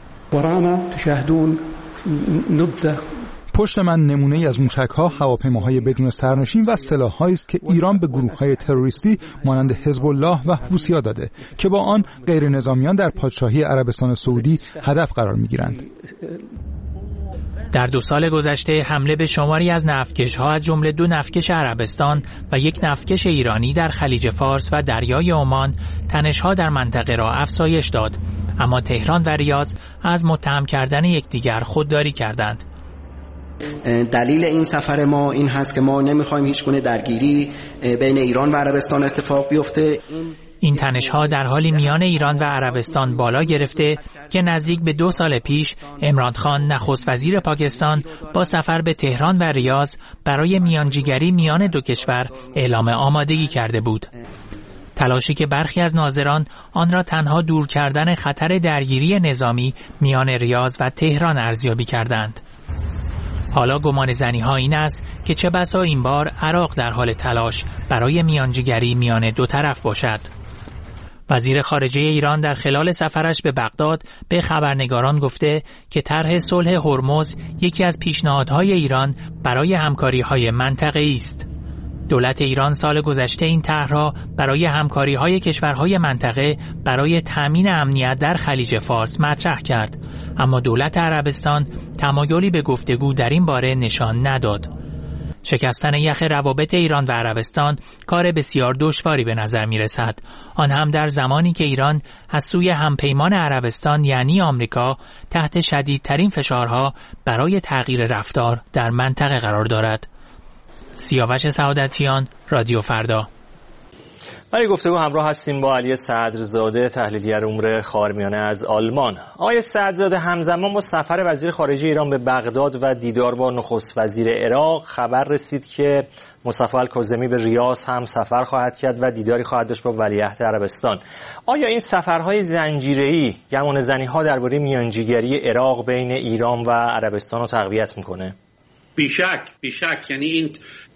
پشت من نمونه‌ای از موشک‌ها، هواپیماهای بدون سرنشین و سلاح‌هایی است که ایران به گروه‌های تروریستی مانند حزب الله و حوثی‌ها داده که با آن غیر نظامیان در پادشاهی عربستان سعودی هدف قرار می‌گیرند. در 2 سال گذشته حمله به شماری از نفتکش‌ها از جمله 2 نفتکش عربستان و 1 نفتکش ایرانی در خلیج فارس و دریای عمان تنش‌ها در منطقه را افزایش داد، اما تهران و ریاض از متهم کردن یکدیگر خودداری کردند. دلیل این سفر ما این هست که ما نمیخوایم هیچ گونه درگیری بین ایران و عربستان اتفاق بیفته. این تنش‌ها در حالی میان ایران و عربستان بالا گرفته که نزدیک به 2 سال پیش عمران خان نخست وزیر پاکستان با سفر به تهران و ریاض برای میانجیگری میان دو کشور اعلام آمادگی کرده بود. تلاشی که برخی از ناظران آن را تنها دور کردن خطر درگیری نظامی میان ریاض و تهران ارزیابی کردند. حالا گمان زنی‌ها این است که چه بسا این بار عراق در حال تلاش برای میانجیگری میان دو طرف باشد. وزیر خارجه ایران در خلال سفرش به بغداد به خبرنگاران گفته که طرح صلح هرمز یکی از پیشنهادهای ایران برای همکاری‌های منطقه‌ای است. دولت ایران سال گذشته این طرح را برای همکاری‌های کشورهای منطقه برای تأمین امنیت در خلیج فارس مطرح کرد، اما دولت عربستان تمایلی به گفتگو در این باره نشان نداد. شکستن یخ روابط ایران و عربستان کار بسیار دشواری به نظر می رسد، آن هم در زمانی که ایران از سوی همپیمان عربستان یعنی آمریکا تحت شدیدترین فشارها برای تغییر رفتار در منطقه قرار دارد. سیاوش سعادتیان، رادیو فردا. برای گفتگو همراه هستیم با علی صدرزاده، تحلیلگر امور خاورمیانه از آلمان. آقای صدرزاده، همزمان با سفر وزیر خارجه ایران به بغداد و دیدار با نخست وزیر عراق خبر رسید که مصطفی الکاظمی به ریاض هم سفر خواهد کرد و دیداری خواهد داشت با ولیعهد عربستان. آیا این سفرهای زنجیره‌ای گمانه‌زنی‌ها درباره میانجیگری عراق بین ایران و عربستان رو تقویت میکنه؟ بیشک یعنی این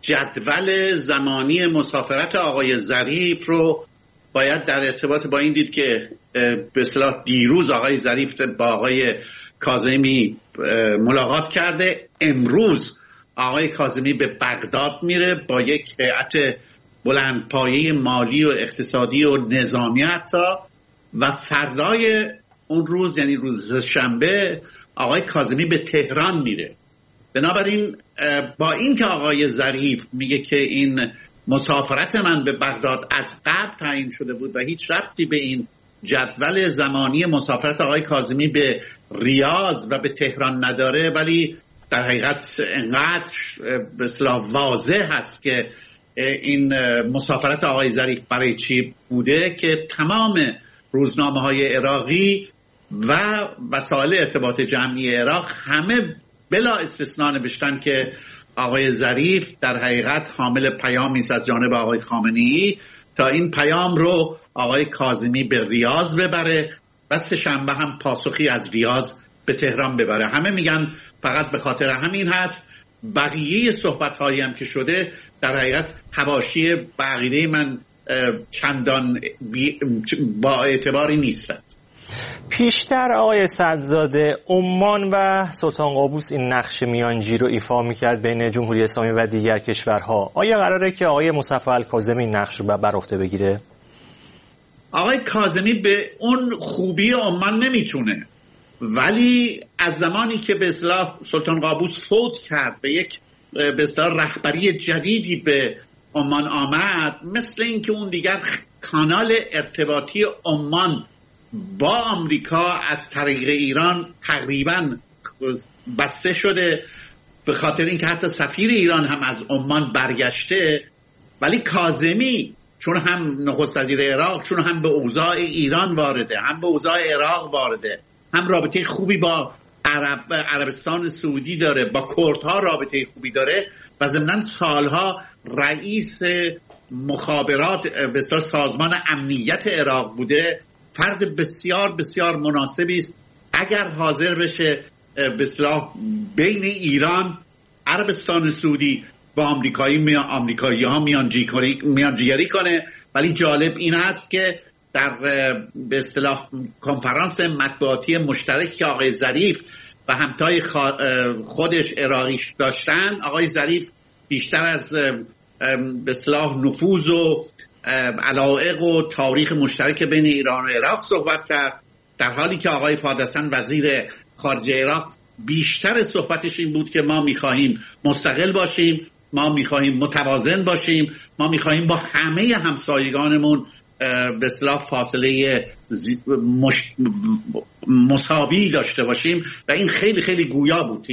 جدول زمانی مسافرت آقای ظریف رو باید در ارتباط با این دید که به اصطلاح دیروز آقای ظریف با آقای کاظمی ملاقات کرده. امروز آقای کاظمی به بغداد میره با یک هیئت بلندپایه مالی و اقتصادی و نظامی حتی، و فردای اون روز یعنی روز شنبه آقای کاظمی به تهران میره. بنابراین با این که آقای ظریف میگه که این مسافرت من به بغداد از قبل تعیین شده بود و هیچ ربطی به این جدول زمانی مسافرت آقای کاظمی به ریاض و به تهران نداره، ولی در حقیقت انقدر به اصطلاح واضح هست که این مسافرت آقای ظریف برای چی بوده که تمام روزنامه‌های عراقی و وسایل ارتباط جمعی عراق همه بلا استثناء نوشتن که آقای ظریف در حقیقت حامل پیامی است از جانب آقای خامنه‌ای تا این پیام رو آقای کاظمی به ریاض ببره و سه‌شنبه هم پاسخی از ریاض به تهران ببره. همه میگن فقط به خاطر همین هست. بقیه صحبت‌هایی هم که شده در حقیقت حواشی بقیده من چندان با اعتباری نیستند. پیشتر آقای صدرزاده، عمان و سلطان قابوس این نقش میانجی رو ایفا میکرد بین جمهوری اسلامی و دیگر کشورها. آیا قراره که آقای مصطفی الکاظمی این نقش رو بر عهده بگیره؟ آقای کاظمی به اون خوبی عمان نمیتونه، ولی از زمانی که به اصطلاح سلطان قابوس فوت کرد به یک به اصطلاح رهبری جدیدی به عمان آمد، مثل اینکه اون دیگر کانال ارتباطی عمان با آمریکا از طریق ایران تقریبا بسته شده، به خاطر اینکه حتی سفیر ایران هم از عمان برگشته. ولی کاظمی چون هم نخست وزیر عراق، چون هم به اوضاع ایران وارده، هم به اوضاع عراق وارده، هم رابطه خوبی با عربستان سعودی داره، با کردها رابطه خوبی داره و ضمناً سالها رئیس مخابرات به سازمان امنیت عراق بوده. فرد بسیار بسیار مناسبی است اگر حاضر بشه به اصطلاح بین ایران، عربستان سعودی با آمریکایی ها میانجیگری کنه. ولی جالب این است که در به اصطلاح کنفرانس مطبوعاتی مشترک که آقای ظریف و همتای خودش عراقی داشتن، آقای ظریف بیشتر از به اصطلاح نفوذ و علایق و تاریخ مشترک بین ایران و عراق صحبت کرد، در حالی که آقای فادحسن وزیر خارجه عراق بیشتر صحبتش این بود که ما می‌خواهیم مستقل باشیم، ما می‌خواهیم متوازن باشیم، ما می‌خواهیم با همه همسایگانمون به اصطلاح فاصله مساوی داشته باشیم و این خیلی خیلی گویا بود این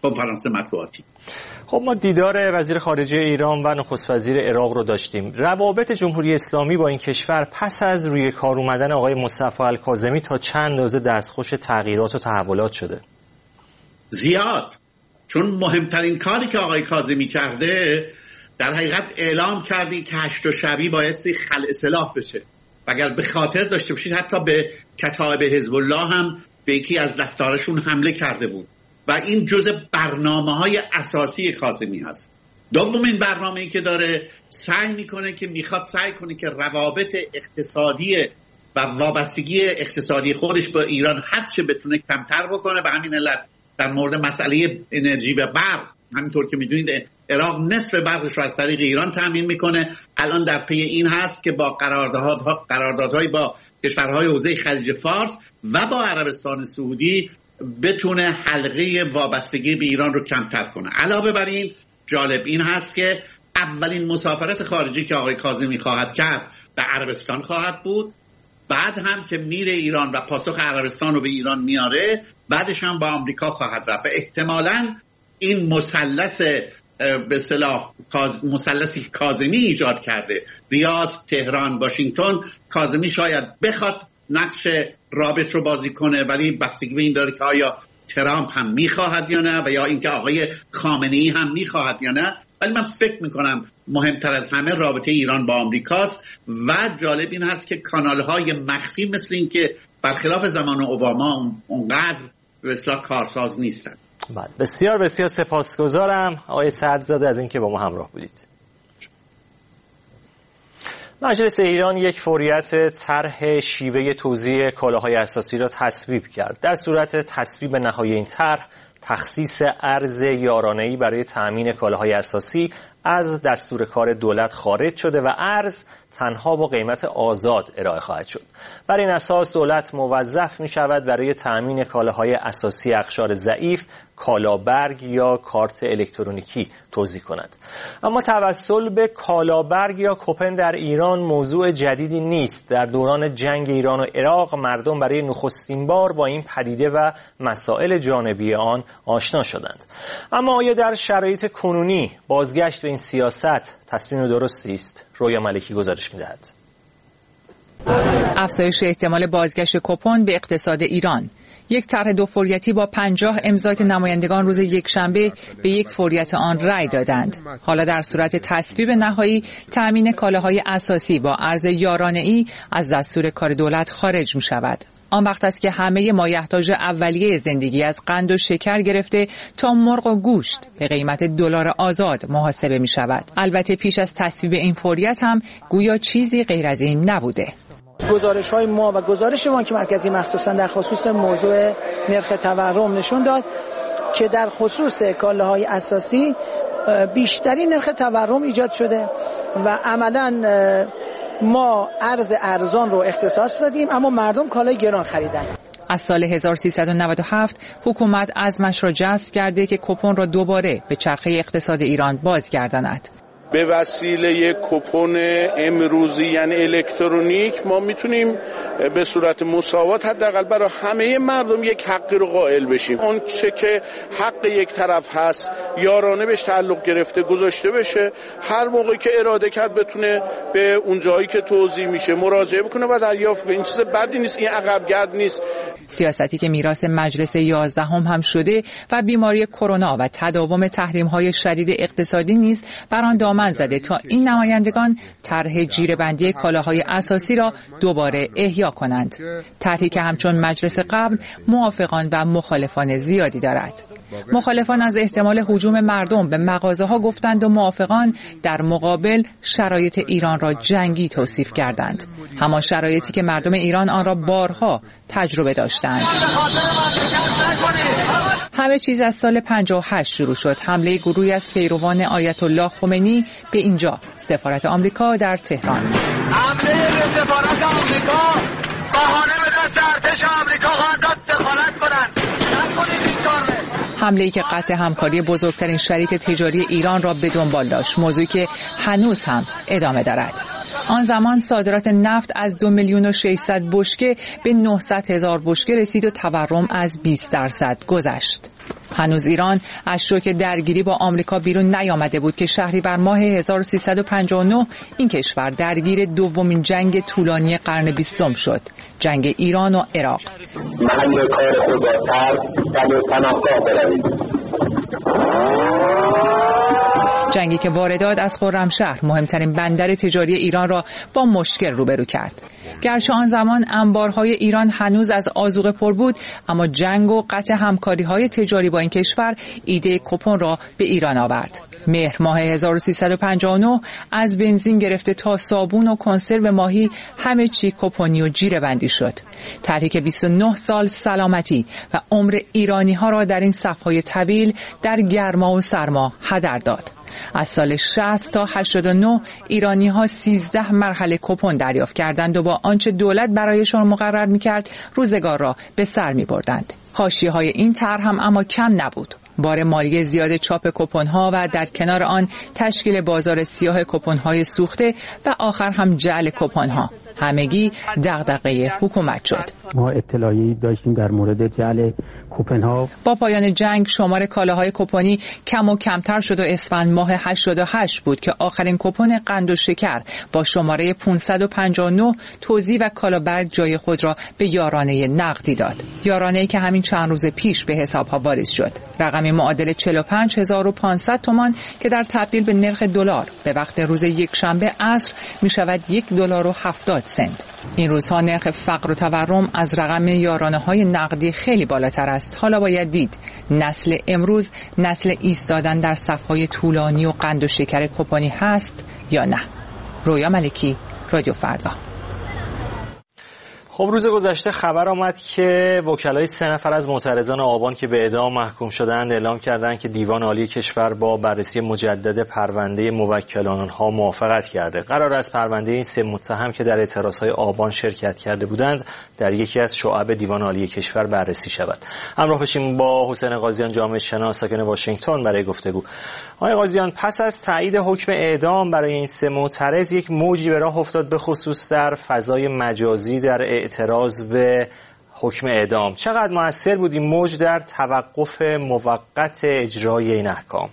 کنفرانس مطبوعاتی. خب ما دیدار وزیر خارجه ایران و نخست وزیر عراق رو داشتیم. روابط جمهوری اسلامی با این کشور پس از روی کار اومدن آقای مصطفی الکاظمی تا چند اندازه دستخوش تغییرات و تحولات شده؟ زیاد. چون مهمترین کاری که آقای کاظمی کرده در حقیقت اعلام کردی که 8 شبی باید خلع سلاح بشه. و اگر به خاطر داشته باشید حتی به کتایب حزب الله هم به یکی از دفترشون حمله کرده بود و این جزء برنامه‌های اساسی کاظمی هست. دومین برنامه‌ای که داره میخواد سعی کنه که روابط اقتصادی و وابستگی اقتصادی خودش با ایران هرچه بتونه کمتر بکنه. به همین علت در مورد مسئله انرژی و برق، همینطور که میدونید عراق نصف برقش رو از طریق ایران تامین میکنه، الان در پی این هست که با قراردادهای با کشورهای حوزه خلیج فارس و با عربستان سعودی بتونه حلقه وابستگی به ایران رو کمتر کنه. علاوه بر این جالب این هست که اولین مسافرت خارجی که آقای کاظمی خواهد کرد به عربستان خواهد بود، بعد هم که میره ایران و پاسخ عربستان رو به ایران میاره، بعدش هم با آمریکا خواهد رفت. احتمالاً این مثلث به اصطلاح مثلثی کاظمی ایجاد کرده، ریاض، تهران، واشنگتن، کاظمی شاید بخواد نقش رابط رو بازی کنه، ولی بستگی به این داره که آیا ترامپ هم میخواهد یا نه و یا اینکه آقای خامنه‌ای هم میخواهد یا نه. ولی من فکر میکنم مهمتر از همه رابطه ایران با آمریکاست و جالب این هست که کانال‌های مخفی مثل این که برخلاف زمان اوباما اونقدر به اصطلاح کارساز نیستن. بسیار بسیار سپاسگزارم آقای سعدزاده از اینکه با ما همراه بودید. مجلس ایران یک فوریت طرح شیوه توزیع کالاهای اساسی را تصویب کرد. در صورت تصویب نهایی این طرح، تخصیص ارز یارانه‌ای برای تأمین کالاهای اساسی از دستور کار دولت خارج شده و ارز تنها با قیمت آزاد ارائه خواهد شد. بر این اساس دولت موظف می شود برای تأمین کالاهای اساسی اقشار ضعیف کالابرگ یا کارت الکترونیکی توزیع کند. اما توسل به کالابرگ یا کوپن در ایران موضوع جدیدی نیست. در دوران جنگ ایران و عراق مردم برای نخستین بار با این پدیده و مسائل جانبی آن آشنا شدند. اما آیا در شرایط کنونی بازگشت به این سیاست تصمیم درستی است؟ رویا ملکی گزارش می‌دهد. افزایش احتمال بازگشت کوپن به اقتصاد ایران. یک طرح دو فوریتی با 50 امضا که نمایندگان روز یکشنبه به یک فوریت آن رأی دادند. حالا در صورت تصویب نهایی تأمین کالاهای اساسی با ارز یارانه‌ای از دستور کار دولت خارج می شود. آن وقت است که همه مایحتاج اولیه زندگی از قند و شکر گرفته تا مرغ و گوشت به قیمت دلار آزاد محاسبه می شود. البته پیش از تصویب این فوریت هم گویا چیزی غیر از این نبوده. گزارش‌های ما و گزارش بانک مرکزی مخصوصا در خصوص موضوع نرخ تورم نشون داد که در خصوص کالاهای اساسی بیشترین نرخ تورم ایجاد شده و عملاً ما ارز ارزان رو اختصاص دادیم اما مردم کالای گران خریدن. از سال 1397 حکومت عزمش را جزم کرده که کوپن را دوباره به چرخه اقتصاد ایران بازگرداند. به وسیله کوپن امروزی یعنی الکترونیک ما میتونیم به صورت مساوات حداقل برای همه مردم یک حقی رو قائل بشیم. اون چه که حق یک طرف هست یارانه بهش تعلق گرفته گذاشته بشه، هر موقعی که اراده کرد بتونه به اون جایی که توزیع میشه مراجعه بکنه و دریافت کنه. این چیز بدی نیست، این عقب‌گرد نیست. سیاستی که میراث مجلس 11 هم شده و بیماری کرونا و تداوم تحریم‌های شدید اقتصادی نیز بر آن دامن زده تا این نمایندگان طرح جیره‌بندی کالاهای اساسی را دوباره احیا کنند. طرحی که همچون مجلس قبل موافقان و مخالفان زیادی دارد. مخالفان از احتمال هجوم مردم به مغازه‌ها گفتند و موافقان در مقابل شرایط ایران را جنگی توصیف کردند. همان شرایطی که مردم ایران آن را بارها تجربه داشتند. همه چیز از سال 58 شروع شد. حمله گروهی از پیروان آیت الله خمینی به اینجا، سفارت آمریکا در تهران. حمله به سفارت آمریکا بهانه به دست ارتش آمریکا قرارداد دخالت کنند. نکنید این کار. حمله‌ای که قطع همکاری بزرگترین شریک تجاری ایران را به دنبال داشت، موضوعی که هنوز هم ادامه دارد. آن زمان صادرات نفت از 2,600,000 بشکه به 900,000 بشکه رسید و تورم از 20% گذشت. هنوز ایران از شوک درگیری با آمریکا بیرون نیامده بود که شهریور ماه 1359 این کشور درگیر دومین جنگ طولانی قرن 20 شد، جنگ ایران و عراق. محل کار خود را ترک و به پناهگاه بروید. جنگی که واردات از خرمشهر، مهمترین بندر تجاری ایران، را با مشکل روبرو کرد. گرچه آن زمان انبارهای ایران هنوز از آذوقه پر بود، اما جنگ و قطع همکاری‌های تجاری با این کشور ایده کوپن را به ایران آورد. مهر ماه 1359 از بنزین گرفته تا صابون و کنسرو ماهی همه چی کوپنی و جیره بندی شد. طرحی که 29 سال سلامتی و عمر ایرانی‌ها را در این صف‌های طویل در گرما و سرما هدر داد. از سال 60 تا 89 ایرانی‌ها 13 مرحله کوپن دریافت کردند و با آنچه دولت برایشان مقرر می‌کرد روزگار را به سر می‌بردند. حاشیه‌های این طرح هم اما کم نبود. بار مالی زیاد چاپ کوپن‌ها و در کنار آن تشکیل بازار سیاه کوپن‌های سوخته و آخر هم جعل کوپن‌ها، همگی دغدغه حکومت شد. ما اطلاعی داشتیم در مورد جعل کوپن‌ها. با پایان جنگ شمار کالاهای کوپنی کم و کمتر شد و اسفند ماه 88 بود که آخرین کوپن قند و شکر با شماره 559 توزیع و کالابرگ جای خود را به یارانه نقدی داد. یارانه‌ای که همین چند روز پیش به حساب‌ها واریز شد. رقمی معادل 45500 تومان که در تبدیل به نرخ دلار به وقت روز یکشنبه عصر می شود $1.70. این روزها نرخ فقر و تورم از رقم یارانه‌های نقدی خیلی بالاتر است. حالا باید دید نسل امروز نسل ایستادن در صف‌های طولانی و قند و شکر کوپنی هست یا نه. رویا ملکی، رادیو فردا. خب روز گذشته خبر آمد که وکلای 3 نفر از معترضان آبان که به اعدام محکوم شدند اعلام کردند که دیوان عالی کشور با بررسی مجدد پرونده موکلان آنها موافقت کرده. قرار است پرونده این 3 متهم که در اعتراضهای آبان شرکت کرده بودند در یکی از شعب دیوان عالی کشور بررسی شود. همراه بشیم با حسین قاضیان، جامعه شناس ساکن واشنگتن، برای گفتگو. آقای قاضیان، پس از تایید حکم اعدام برای این 3 معترض یک موجی به راه افتاد، به خصوص در فضای مجازی در اعتراض به حکم اعدام. چقدر مؤثر بود این موج در توقف موقت اجرای این احکام؟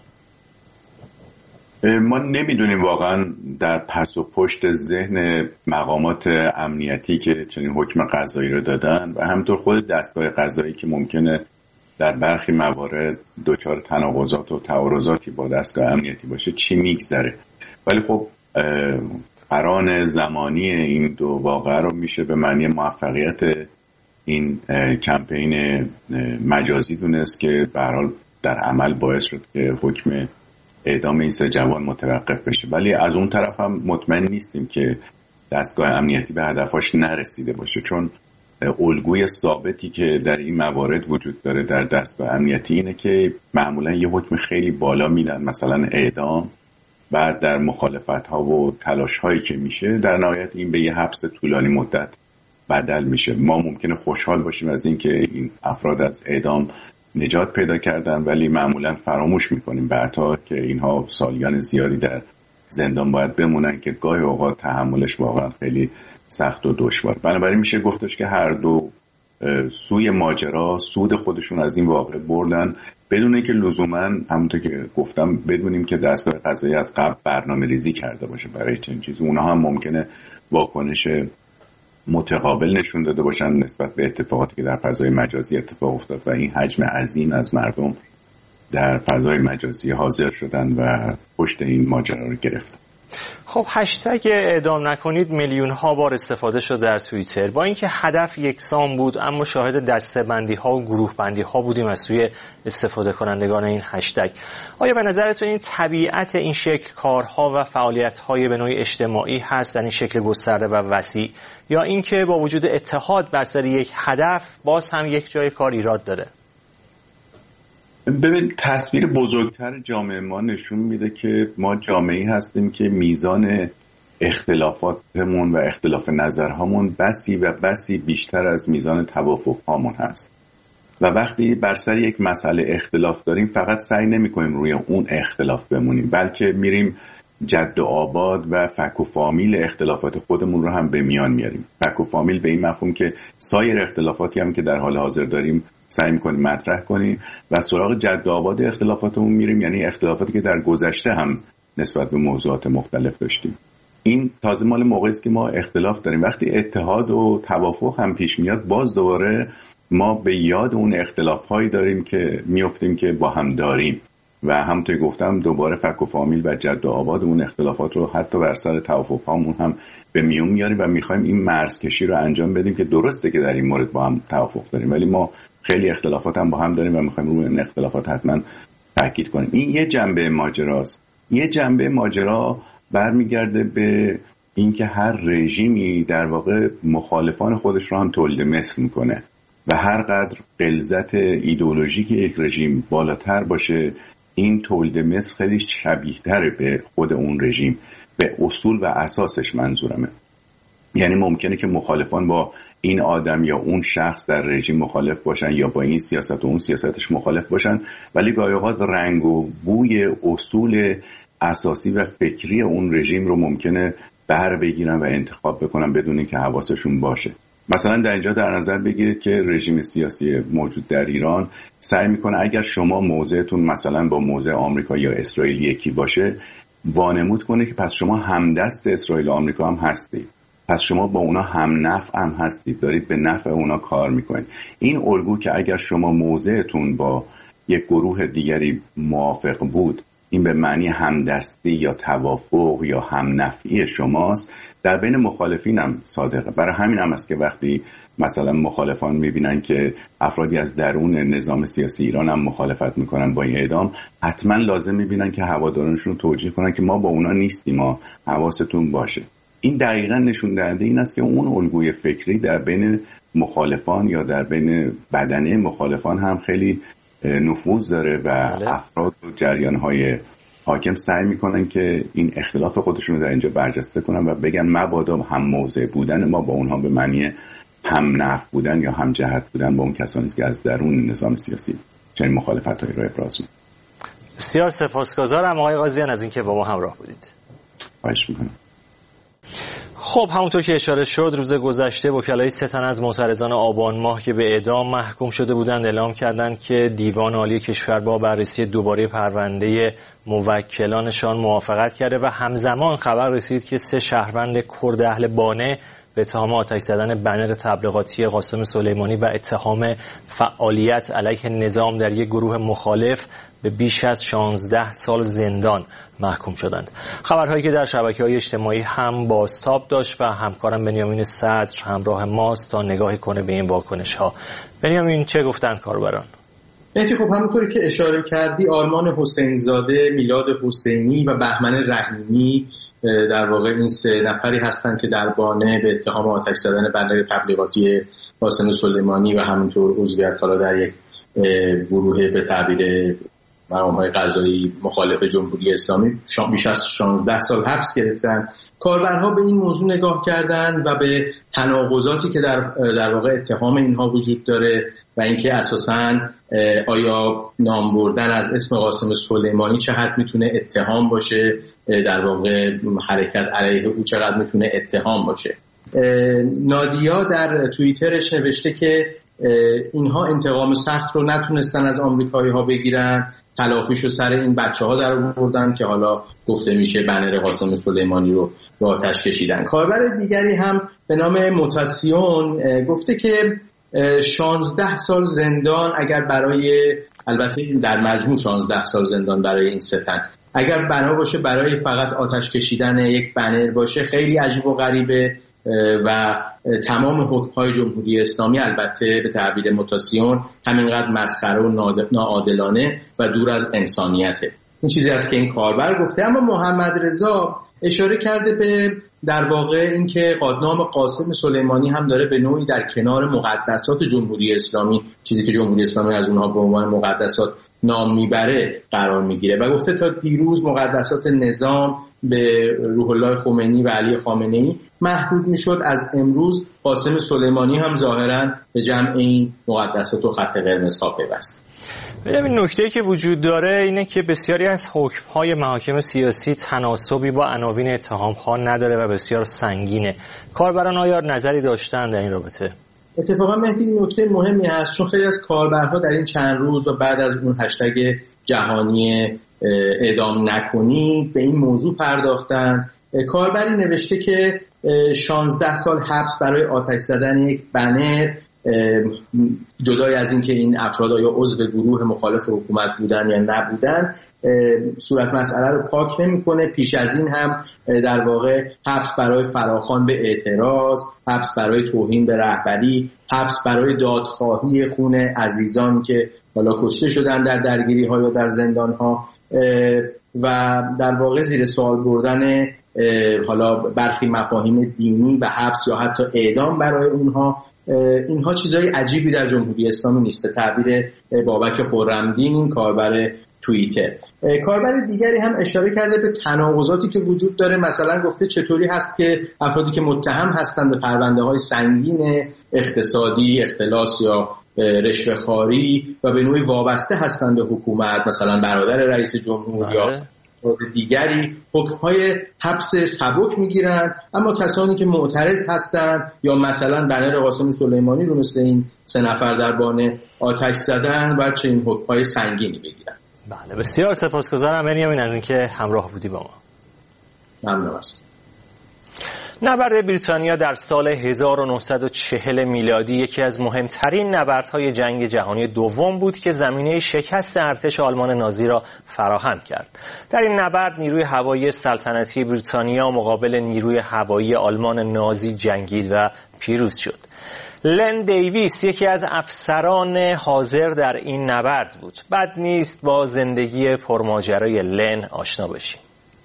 ما نمیدونیم واقعا در پس و پشت ذهن مقامات امنیتی که چنین حکم قضایی رو دادن و همینطور خود دستگاه قضایی که ممکنه در برخی موارد دچار تناقضات و تعارضاتی با دستگاه امنیتی باشه چی میگذره. ولی خب قران زمانی این دو واقعه رو میشه به معنی موفقیت این کمپین مجازی دونست که به هر حال در عمل باعث شد که حکم اعدام این 3 جوان متوقف بشه. ولی از اون طرف هم مطمئن نیستیم که دستگاه امنیتی به هدفش نرسیده باشه، چون الگوی ثابتی که در این موارد وجود داره در دستگاه امنیتی اینه که معمولا یه حکم خیلی بالا میدن، مثلا اعدام، بعد در مخالفت‌ها و تلاش‌هایی که میشه در نهایت این به یه حبس طولانی مدت بدل میشه. ما ممکنه خوشحال باشیم از اینکه این افراد از اعدام نجات پیدا کردن، ولی معمولا فراموش میکنیم بعدها که اینها سالیان زیادی در زندان باید بمونن که گاهی اوقات تحملش واقعا خیلی سخت و دشوار. بنابراین میشه گفتش که هر دو سوی ماجرا سود خودشون از این واقعه بردن، بدون اینکه لزوما همونطور که گفتم بدونیم که دستگاه قضایی از قبل برنامه ریزی کرده باشه برای چنین چیزی. اونها هم ممکنه واکنش متقابل نشون داده باشن نسبت به اتفاقاتی که در فضای مجازی اتفاق افتاد و این حجم عظیم از مردم در فضای مجازی حاضر شدن و پشت این ماجرا رو گرفتن. خب هشتگ اعدام نکنید میلیون ها بار استفاده شد در توییتر. با اینکه هدف یکسان بود، اما شاهد دسته‌بندی ها و گروه بندی ها بودیم از سوی استفاده کنندگان این هشتگ. آیا به نظرتون این طبیعت این شکل کارها و فعالیت های به نوعی اجتماعی هست در این شکل گسترده و وسیع، یا اینکه با وجود اتحاد بر سر یک هدف باز هم یک جای کار ایراد داره؟ ببین، تصویر بزرگتر جامعه ما نشون میده که ما جامعه‌ای هستیم که میزان اختلافاتمون و اختلاف نظرهامون بسی و بسی بیشتر از میزان توافقهامون هست و وقتی بر سر یک مسئله اختلاف داریم فقط سعی نمی‌کنیم روی اون اختلاف بمونیم، بلکه میریم جد و آباد و فک و فامیل اختلافات خودمون رو هم به میان میاریم. فک و فامیل به این مفهوم که سایر اختلافاتی هم که در حال حاضر داریم سعی میکنیم مطرح کنیم و سراغ جد و آباد اختلافاتمون میریم، یعنی اختلافاتی که در گذشته هم نسبت به موضوعات مختلف داشتیم. این تازه مال موقعی است که ما اختلاف داریم. وقتی اتحاد و توافق هم پیش میاد، باز دوباره ما به یاد اون اختلاف‌هایی داریم که میافتیم که با هم داریم و همونطور گفتم دوباره فک و فامیل و جد و آباد اون اختلافات رو حتی بر سر توافق‌هامون هم به میون میاریم و میخوایم این مرزکشی رو انجام بدیم که درسته که در این مورد با هم توافق داریم ولی ما خیلی اختلافات هم با هم داریم و میخوایم روی این اختلافات حتما تاکید کنیم. این یه جنبه ماجراست. یه جنبه ماجرا برمیگرده به اینکه هر رژیمی در واقع مخالفان خودش رو هم تولید مثل میکنه و هر قدر غلظت ایدئولوژیک یک رژیم بالاتر باشه، این تولید مثل خیلی شبیه‌تره به خود اون رژیم، به اصول و اساسش منظورمه. یعنی ممکنه که مخالفان با این آدم یا اون شخص در رژیم مخالف باشن یا با این سیاست و اون سیاستش مخالف باشن، ولی گاهی اوقات رنگ و بوی اصول اساسی و فکری اون رژیم رو ممکنه بر بگیرن و انتخاب بکنن بدون اینکه حواسشون باشه. مثلا در اینجا در نظر بگیرید که رژیم سیاسی موجود در ایران سعی میکنه اگر شما موضعتون مثلا با موضع آمریکا یا اسرائیل یکی باشه، وانمود کنه که پس شما همدست اسرائیل و آمریکا هم هستید، پس شما با اونا هم نفع هم هستید، دارید به نفع اونا کار میکنید. این الگو که اگر شما موضعتون با یک گروه دیگری موافق بود، این به معنی همدستی یا توافق یا هم نفعی شماست، در بین مخالفین هم صادقه. برای همین هم است که وقتی مثلا مخالفان میبینن که افرادی از درون نظام سیاسی ایران هم مخالفت میکنن با این اعدام، حتما لازم میبینن که هوادارانشون توجیه کنن که ما با اونا نیستیم، ما حواستون باشه. این دقیقاً نشون دهنده این است که اون الگوی فکری در بین مخالفان یا در بین بدنه مخالفان هم خیلی نفوذ داره و افراد و جریان‌های حاکم سعی میکنن که این اختلاف خودشون رو در اینجا برجسته کنن و بگن مبادا هم موضع بودن ما با اونها به معنی هم نفع بودن یا هم جهت بودن با اون کسانی که از درون نظام سیاسی چنین مخالفت‌هایی رو ابراز میکنن. بسیار سپاسگزارم آقای قاضیان از اینکه با ما همراه بودید. خواهش میکنم. خب همونطور که اشاره شد، روز گذشته وکلای 3 تن از معترضان آبان ماه که به اعدام محکوم شده بودند اعلام کردند که دیوان عالی کشور با بررسی دوباره پرونده موکلانشان موافقت کرده و همزمان خبر رسید که 3 شهروند کرد اهل بانه به اتهام آتش زدن بنر تبلیغاتی قاسم سلیمانی و اتهام فعالیت علیه نظام در یک گروه مخالف به بیش از 16 سال زندان محکوم شدند. خبرهایی که در شبکه‌های اجتماعی هم بازتاب داشت و همکارم بنیامین صدر همراه ماست تا نگاهی کنه به این واکنش‌ها. بنیامین، چه گفتند کاربران؟ خب همونطوری که اشاره کردی، آرمان حسینزاده، میلاد حسینی و بهمن رحیمی در واقع این 3 نفری هستند که در بانه به اتهام آتش زدن بنر تبلیغاتی قاسم سلیمانی و همینطور عضویت حالا در یک گروه به تعبیر مقام‌های قضایی مخالف جمهوری اسلامی بیش از 16 سال حبس گرفتن. کاربرها به این موضوع نگاه کردند و به تناقضاتی که در واقع اتهام اینها وجود داره و اینکه اساساً آیا نام بردن از اسم قاسم سلیمانی چه حد میتونه اتهام باشه، در واقع حرکت علیه او چقدر میتونه اتهام باشه. نادیا در توییترش نوشته که اینها انتقام سخت رو نتونستن از آمریکایی ها بگیرن، تلافیشو سر این بچه ها در آوردن که حالا گفته میشه بنر قاسم سلیمانی رو به آتش کشیدن. کاربر دیگری هم به نام موتاسیون گفته که 16 سال زندان اگر برای، البته در مجموع 16 سال زندان برای این 3 تن، اگر بنا باشه برای فقط آتش کشیدن یک بنر باشه خیلی عجیب و غریبه و تمام حکم‌های جمهوری اسلامی البته به تعبیر موتاسیون همینقدر مسخره و ناعادلانه و دور از انسانیته. این چیزی است که این کاربر گفته. اما محمد رضا اشاره کرده به در واقع اینکه نام قاسم سلیمانی هم داره به نوعی در کنار مقدسات جمهوری اسلامی، چیزی که جمهوری اسلامی از اونها به عنوان مقدسات نام میبره، قرار میگیره و گفته تا دیروز مقدسات نظام به روح الله خمینی و علی خامنه‌ای محدود میشد، از امروز قاسم سلیمانی هم ظاهرا به جمع این مقدسات و خط قرمز ها پیوست. این نکته‌ای که وجود داره اینه که بسیاری از حکم‌های محاکم سیاسی تناسبی با عناوین اتهام‌ها نداره و بسیار سنگینه. کاربران آیا نظری داشتن در این رابطه؟ اتفاقا مهدی نکته مهمی هست، چون خیلی از کاربرها در این چند روز و بعد از اون هشتگ جهانی اعدام نکنید به این موضوع پرداختن. کاربری نوشته که 16 سال حبس برای آتش زدن یک بنر، جدای از این که این افراد یا عضو گروه مخالف حکومت بودن یا نبودن، صورت مسئله رو پاک نمی‌کنه. پیش از این هم در واقع حبس برای فراخوان به اعتراض، حبس برای توهین به رهبری، حبس برای دادخواهی خون عزیزان که حالا کشته شدن در درگیری‌ها یا در زندان‌ها و در واقع زیر سوال بردن حالا برخی مفاهیم دینی و حبس یا حتی اعدام برای اونها. اینها چیزای عجیبی در جمهوری اسلامی نیست. به تعبیر بابک خرمدین، این کاربر توییتر. کاربر دیگری هم اشاره کرده به تناقضاتی که وجود داره. مثلا گفته چطوری هست که افرادی که متهم هستند به پرونده‌های سنگین اقتصادی، اختلاس یا رشوه‌خواری و به نوعی وابسته هستند به حکومت، مثلا برادر رئیس جمهور یا دیگری، حکم‌های حبس سبک میگیرن، اما کسانی که معترض هستند یا مثلا بنر قاسم سلیمانی رو مثل این 3 نفر در بانه آتش زدن و چه این حکم‌های سنگینی بگیرن. بله، بسیار سپاسگزارم بنیامین از اینکه همراه بودی با ما. ممنون هستم. نبرد بریتانیا در سال 1940 میلادی یکی از مهمترین نبردهای جنگ جهانی دوم بود که زمینه شکست ارتش آلمان نازی را فراهم کرد. در این نبرد نیروی هوایی سلطنتی بریتانیا مقابل نیروی هوایی آلمان نازی جنگید و پیروز شد. لن دیویس یکی از افسران حاضر در این نبرد بود. بد نیست با زندگی پرماجرای لن آشنا بشیم.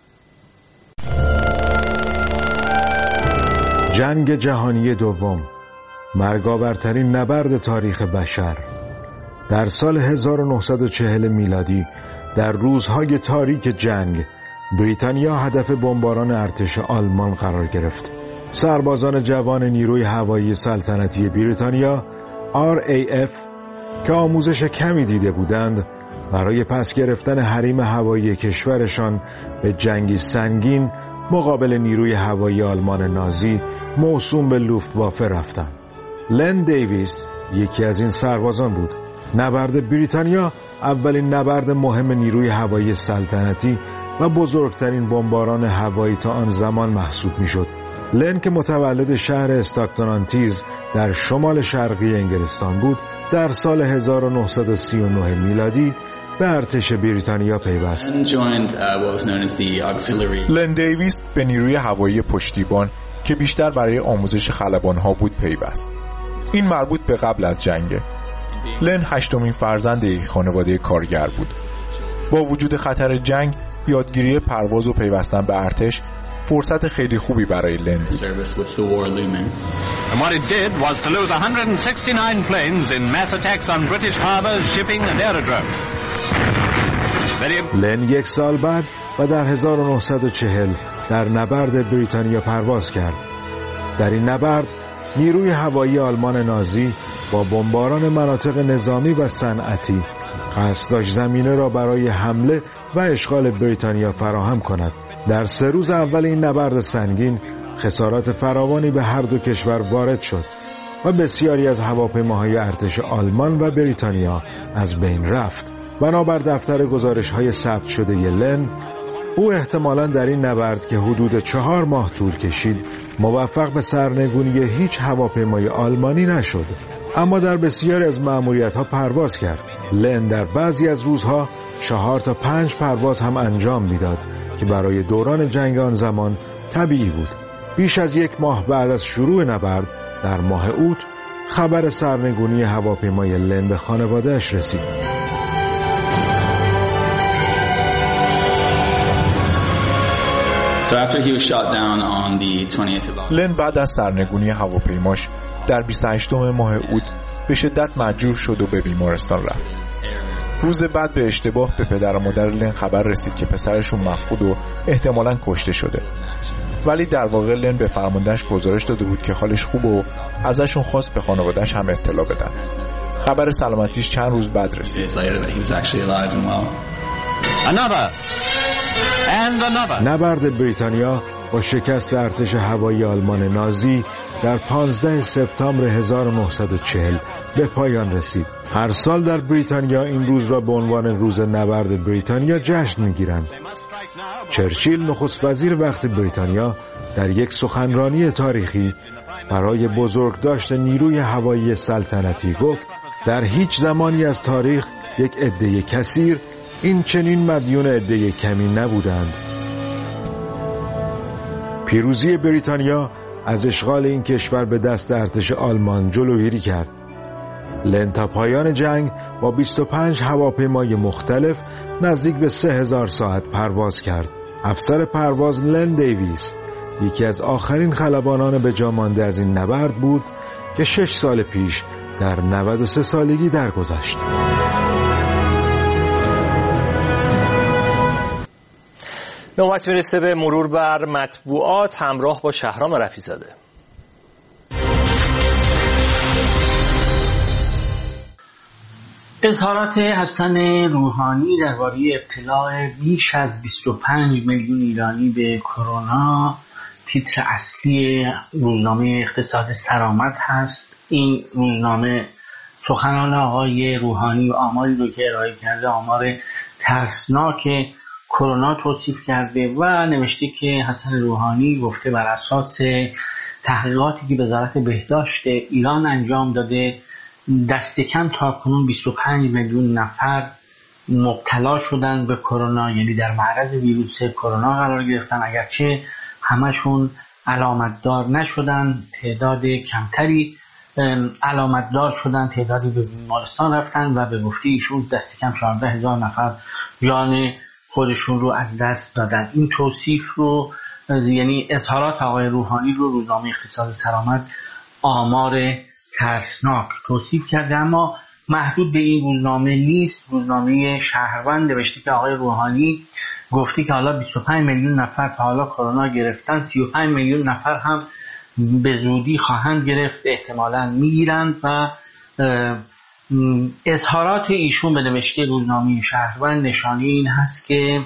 جنگ جهانی دوم، مرگاورترین نبرد تاریخ بشر. در سال 1940 میلادی در روزهای تاریک جنگ، بریتانیا هدف بمباران ارتش آلمان قرار گرفت. سربازان جوان نیروی هوایی سلطنتی بریتانیا RAF که آموزش کمی دیده بودند، برای پس گرفتن حریم هوایی کشورشان به جنگی سنگین مقابل نیروی هوایی آلمان نازی موسوم به لوفتوافه رفتند. لن دیویس یکی از این سربازان بود. نبرد بریتانیا اولین نبرد مهم نیروی هوایی سلطنتی و بزرگترین بمباران هوایی تا آن زمان محسوب میشد. لن که متولد شهر استاکتون آن تیز در شمال شرقی انگلستان بود، در سال 1939 میلادی به ارتش بریتانیا پیوست. لن دیویس به نیروی هوایی پشتیبان که بیشتر برای آموزش خلبان‌ها بود پیوست. این مربوط به قبل از جنگ. لن 8مین فرزند یک خانواده کارگر بود. با وجود خطر جنگ، یادگیری پرواز و پیوستن به ارتش فرصت خیلی خوبی برای لن بود. And what it did was to lose 169 planes in mass attacks on British harbors, shipping and aerodromes. لن 1 سال بعد و در 1940 در نبرد بریتانیا پرواز کرد. در این نبرد نیروی هوایی آلمان نازی با بمباران مناطق نظامی و صنعتی قصد داشت زمینه را برای حمله و اشغال بریتانیا فراهم کند. در 3 روز اول این نبرد سنگین خسارات فراوانی به هر دو کشور وارد شد و بسیاری از هواپیماهای ارتش آلمان و بریتانیا از بین رفت. بنابر دفتر گزارش‌های ثبت شده لن، او احتمالاً در این نبرد که حدود 4 ماه طول کشید موفق به سرنگونی هیچ هواپیمای آلمانی نشد، اما در بسیاری از مأموریت‌ها پرواز کرد. لن در بعضی از روزها 4 تا 5 پرواز هم انجام میداد که برای دوران جنگ آن زمان طبیعی بود. بیش از 1 ماه بعد از شروع نبرد در ماه اوت خبر سرنگونی هواپیمای لن به خانواده‌اش رسید. لن بعد از سرنگونی هواپیماش در 28 ماه اوت به شدت مجروح شد و به بیمارستان رفت. روز بعد به اشتباه به پدر و مادر لن خبر رسید که پسرشون مفقود و احتمالاً کشته شده. ولی در واقع لن به فرماندهش گزارش داده بود که حالش خوبه و ازشون خواست به خانواده‌اش هم اطلاع بدن. خبر سلامتیش چند روز بعد رسید. نبرد بریتانیا با شکست ارتش هوایی آلمان نازی در 15 سپتامبر 1940 به پایان رسید. هر سال در بریتانیا این روز را به عنوان روز نبرد بریتانیا جشن می‌گیرند. چرچیل نخست وزیر وقت بریتانیا در یک سخنرانی تاریخی برای بزرگداشت نیروی هوایی سلطنتی گفت در هیچ زمانی از تاریخ یک عده کثیر این چنین مدیون عده کمی نبودند. پیروزی بریتانیا از اشغال این کشور به دست ارتش آلمان جلوگیری کرد. لن تا پایان جنگ با 25 هواپیمای مختلف نزدیک به 3000 ساعت پرواز کرد. افسر پرواز لن دیویس یکی از آخرین خلبانان به جا مانده از این نبرد بود که 6 سال پیش در 93 سالگی درگذشت. نوبت میرسه به مرور بر مطبوعات همراه با شهرام رفیع‌زاده. اظهارات حسن روحانی درباره ابتلاع بیش از 25 میلیون ایرانی به کرونا تیتر اصلی روزنامه اقتصاد سرآمد هست. این روزنامه سخنان آقای روحانی و آماری رو که ارائه کرده آمار ترسناک کرونا توصیف کرده و نوشته که حسن روحانی گفته بر اساس تحقیقاتی که وزارت بهداشت ایران انجام داده دست کم تاکنون 25 میلیون نفر مبتلا شدن به کرونا، یعنی در معرض ویروس کرونا قرار گرفتن، اگرچه همشون علامتدار نشدن، تعداد کمتری علامتدار شدن، تعدادی به بیمارستان رفتن و به گفته ایشون دست کم 14,000 نفر جان خودشون رو از دست دادن. این توصیف رو یعنی اظهارات آقای روحانی رو روزنامه اقتصاد سرآمد آمار ترسناک توصیف کرده، اما محدود به این روزنامه نیست. روزنامه شهروند نوشته که آقای روحانی گفته که حالا 25 میلیون نفر تا حالا کرونا گرفتن، 35 میلیون نفر هم به زودی خواهند گرفت، احتمالاً میگیرند و اظهارات ایشون به نوشته روزنامه شهروند نشانه این هست که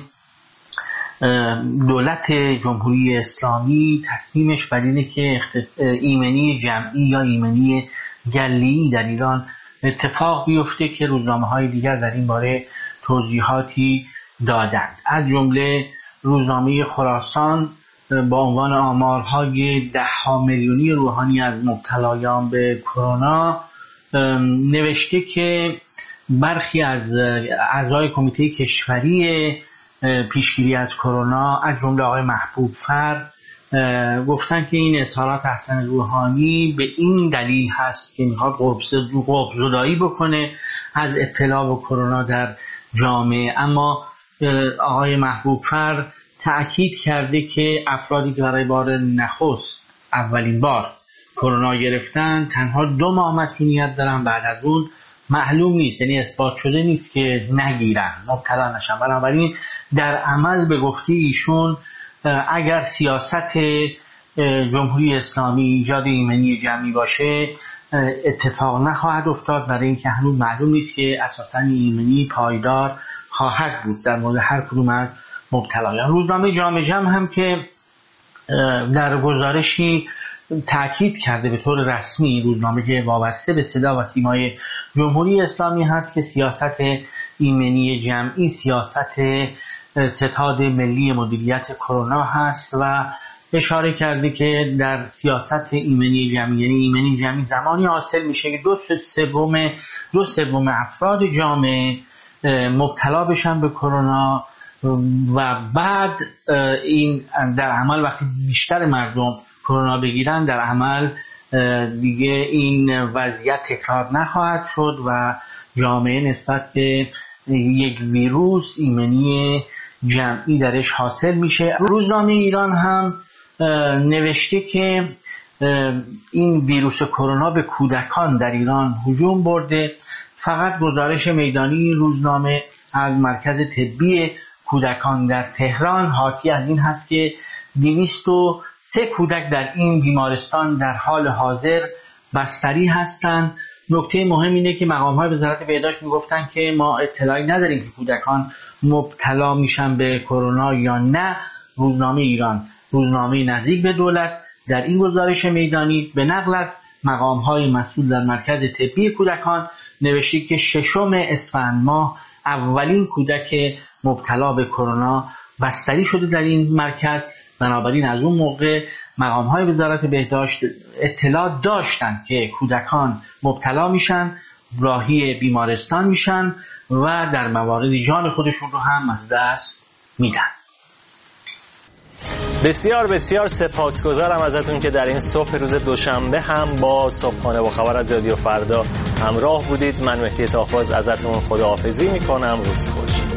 دولت جمهوری اسلامی تصمیمش بر اینه که ایمنی جمعی یا ایمنی گله‌ای در ایران اتفاق بیفته که روزنامه‌های دیگر در این باره توضیحاتی دادند. از جمله روزنامه خراسان با عنوان آمارهای 10 میلیونی روحانی از مبتلایان به کرونا نوشته که برخی از اعضای کمیته کشوری پیشگیری از کرونا از جمله آقای محبوب فر گفتن که این اظهارات حسن روحانی به این دلیل هست که میخواد قبض‌زدایی بکنه از ابتلا به کرونا در جامعه. اما آقای محبوب فر تأکید کرده که افرادی که برای بار نخست اولین بار کرونا گرفتن تنها 2 ماه مسئولیت دارن، بعد از اون معلوم نیست، یعنی اثبات شده نیست که نگیرن، مبتلا نشن. بنابراین در عمل به گفته ایشون اگر سیاست جمهوری اسلامی ایجاد ایمنی جمعی باشه اتفاق نخواهد افتاد، برای اینکه هنوز معلوم نیست که اساساً ایمنی پایدار خواهد بود در مورد هر کدوم از مبتلایان. روزنامه جامعه جمع هم که در گزارشی تأکید کرده به طور رسمی، روزنامه که وابسته به صدا و سیمای جمهوری اسلامی هست، که سیاست ایمنی جمعی سیاست ستاد ملی مدیریت کرونا هست و اشاره کرده که در سیاست ایمنی جمعی یعنی ایمنی جمعی زمانی حاصل میشه که 2/3 افراد جامعه مبتلا بشن به کرونا و بعد این در عمل وقتی بیشتر مردم کرونا بگیرن در عمل دیگه این وضعیت تکرار نخواهد شد و جامعه نسبت به یک ویروس ایمنی جمعی درش حاصل میشه. روزنامه ایران هم نوشته که این ویروس کرونا به کودکان در ایران هجوم برده. فقط گزارش میدانی روزنامه از مرکز طبی کودکان در تهران حاکی از این هست که 203 کودک در این بیمارستان در حال حاضر بستری هستند نکته مهم اینه که مقام‌های وزارت بهداشت میگفتن که ما اطلاعی نداریم که کودکان مبتلا میشن به کرونا یا نه. روزنامه ایران، روزنامه نزدیک به دولت، در این گزارش میدانی به نقل از مقام‌های مسئول در مرکز طبی کودکان نوشته که 6 اسفند ماه اولین کودک مبتلا به کرونا بستری شده در این مرکز. بنابراین از اون موقع مقام‌های وزارت بهداشت اطلاع داشتند که کودکان مبتلا میشن، راهی بیمارستان میشن و در مواردی جان خودشون رو هم از دست میدن. بسیار بسیار سپاسگزارم ازتون که در این صبح روز دوشنبه هم با صبحانه با خبر از رادیو فردا همراه بودید. من مهدی طاه‌باز ازتون خداحافظی میکنم. روز خوش.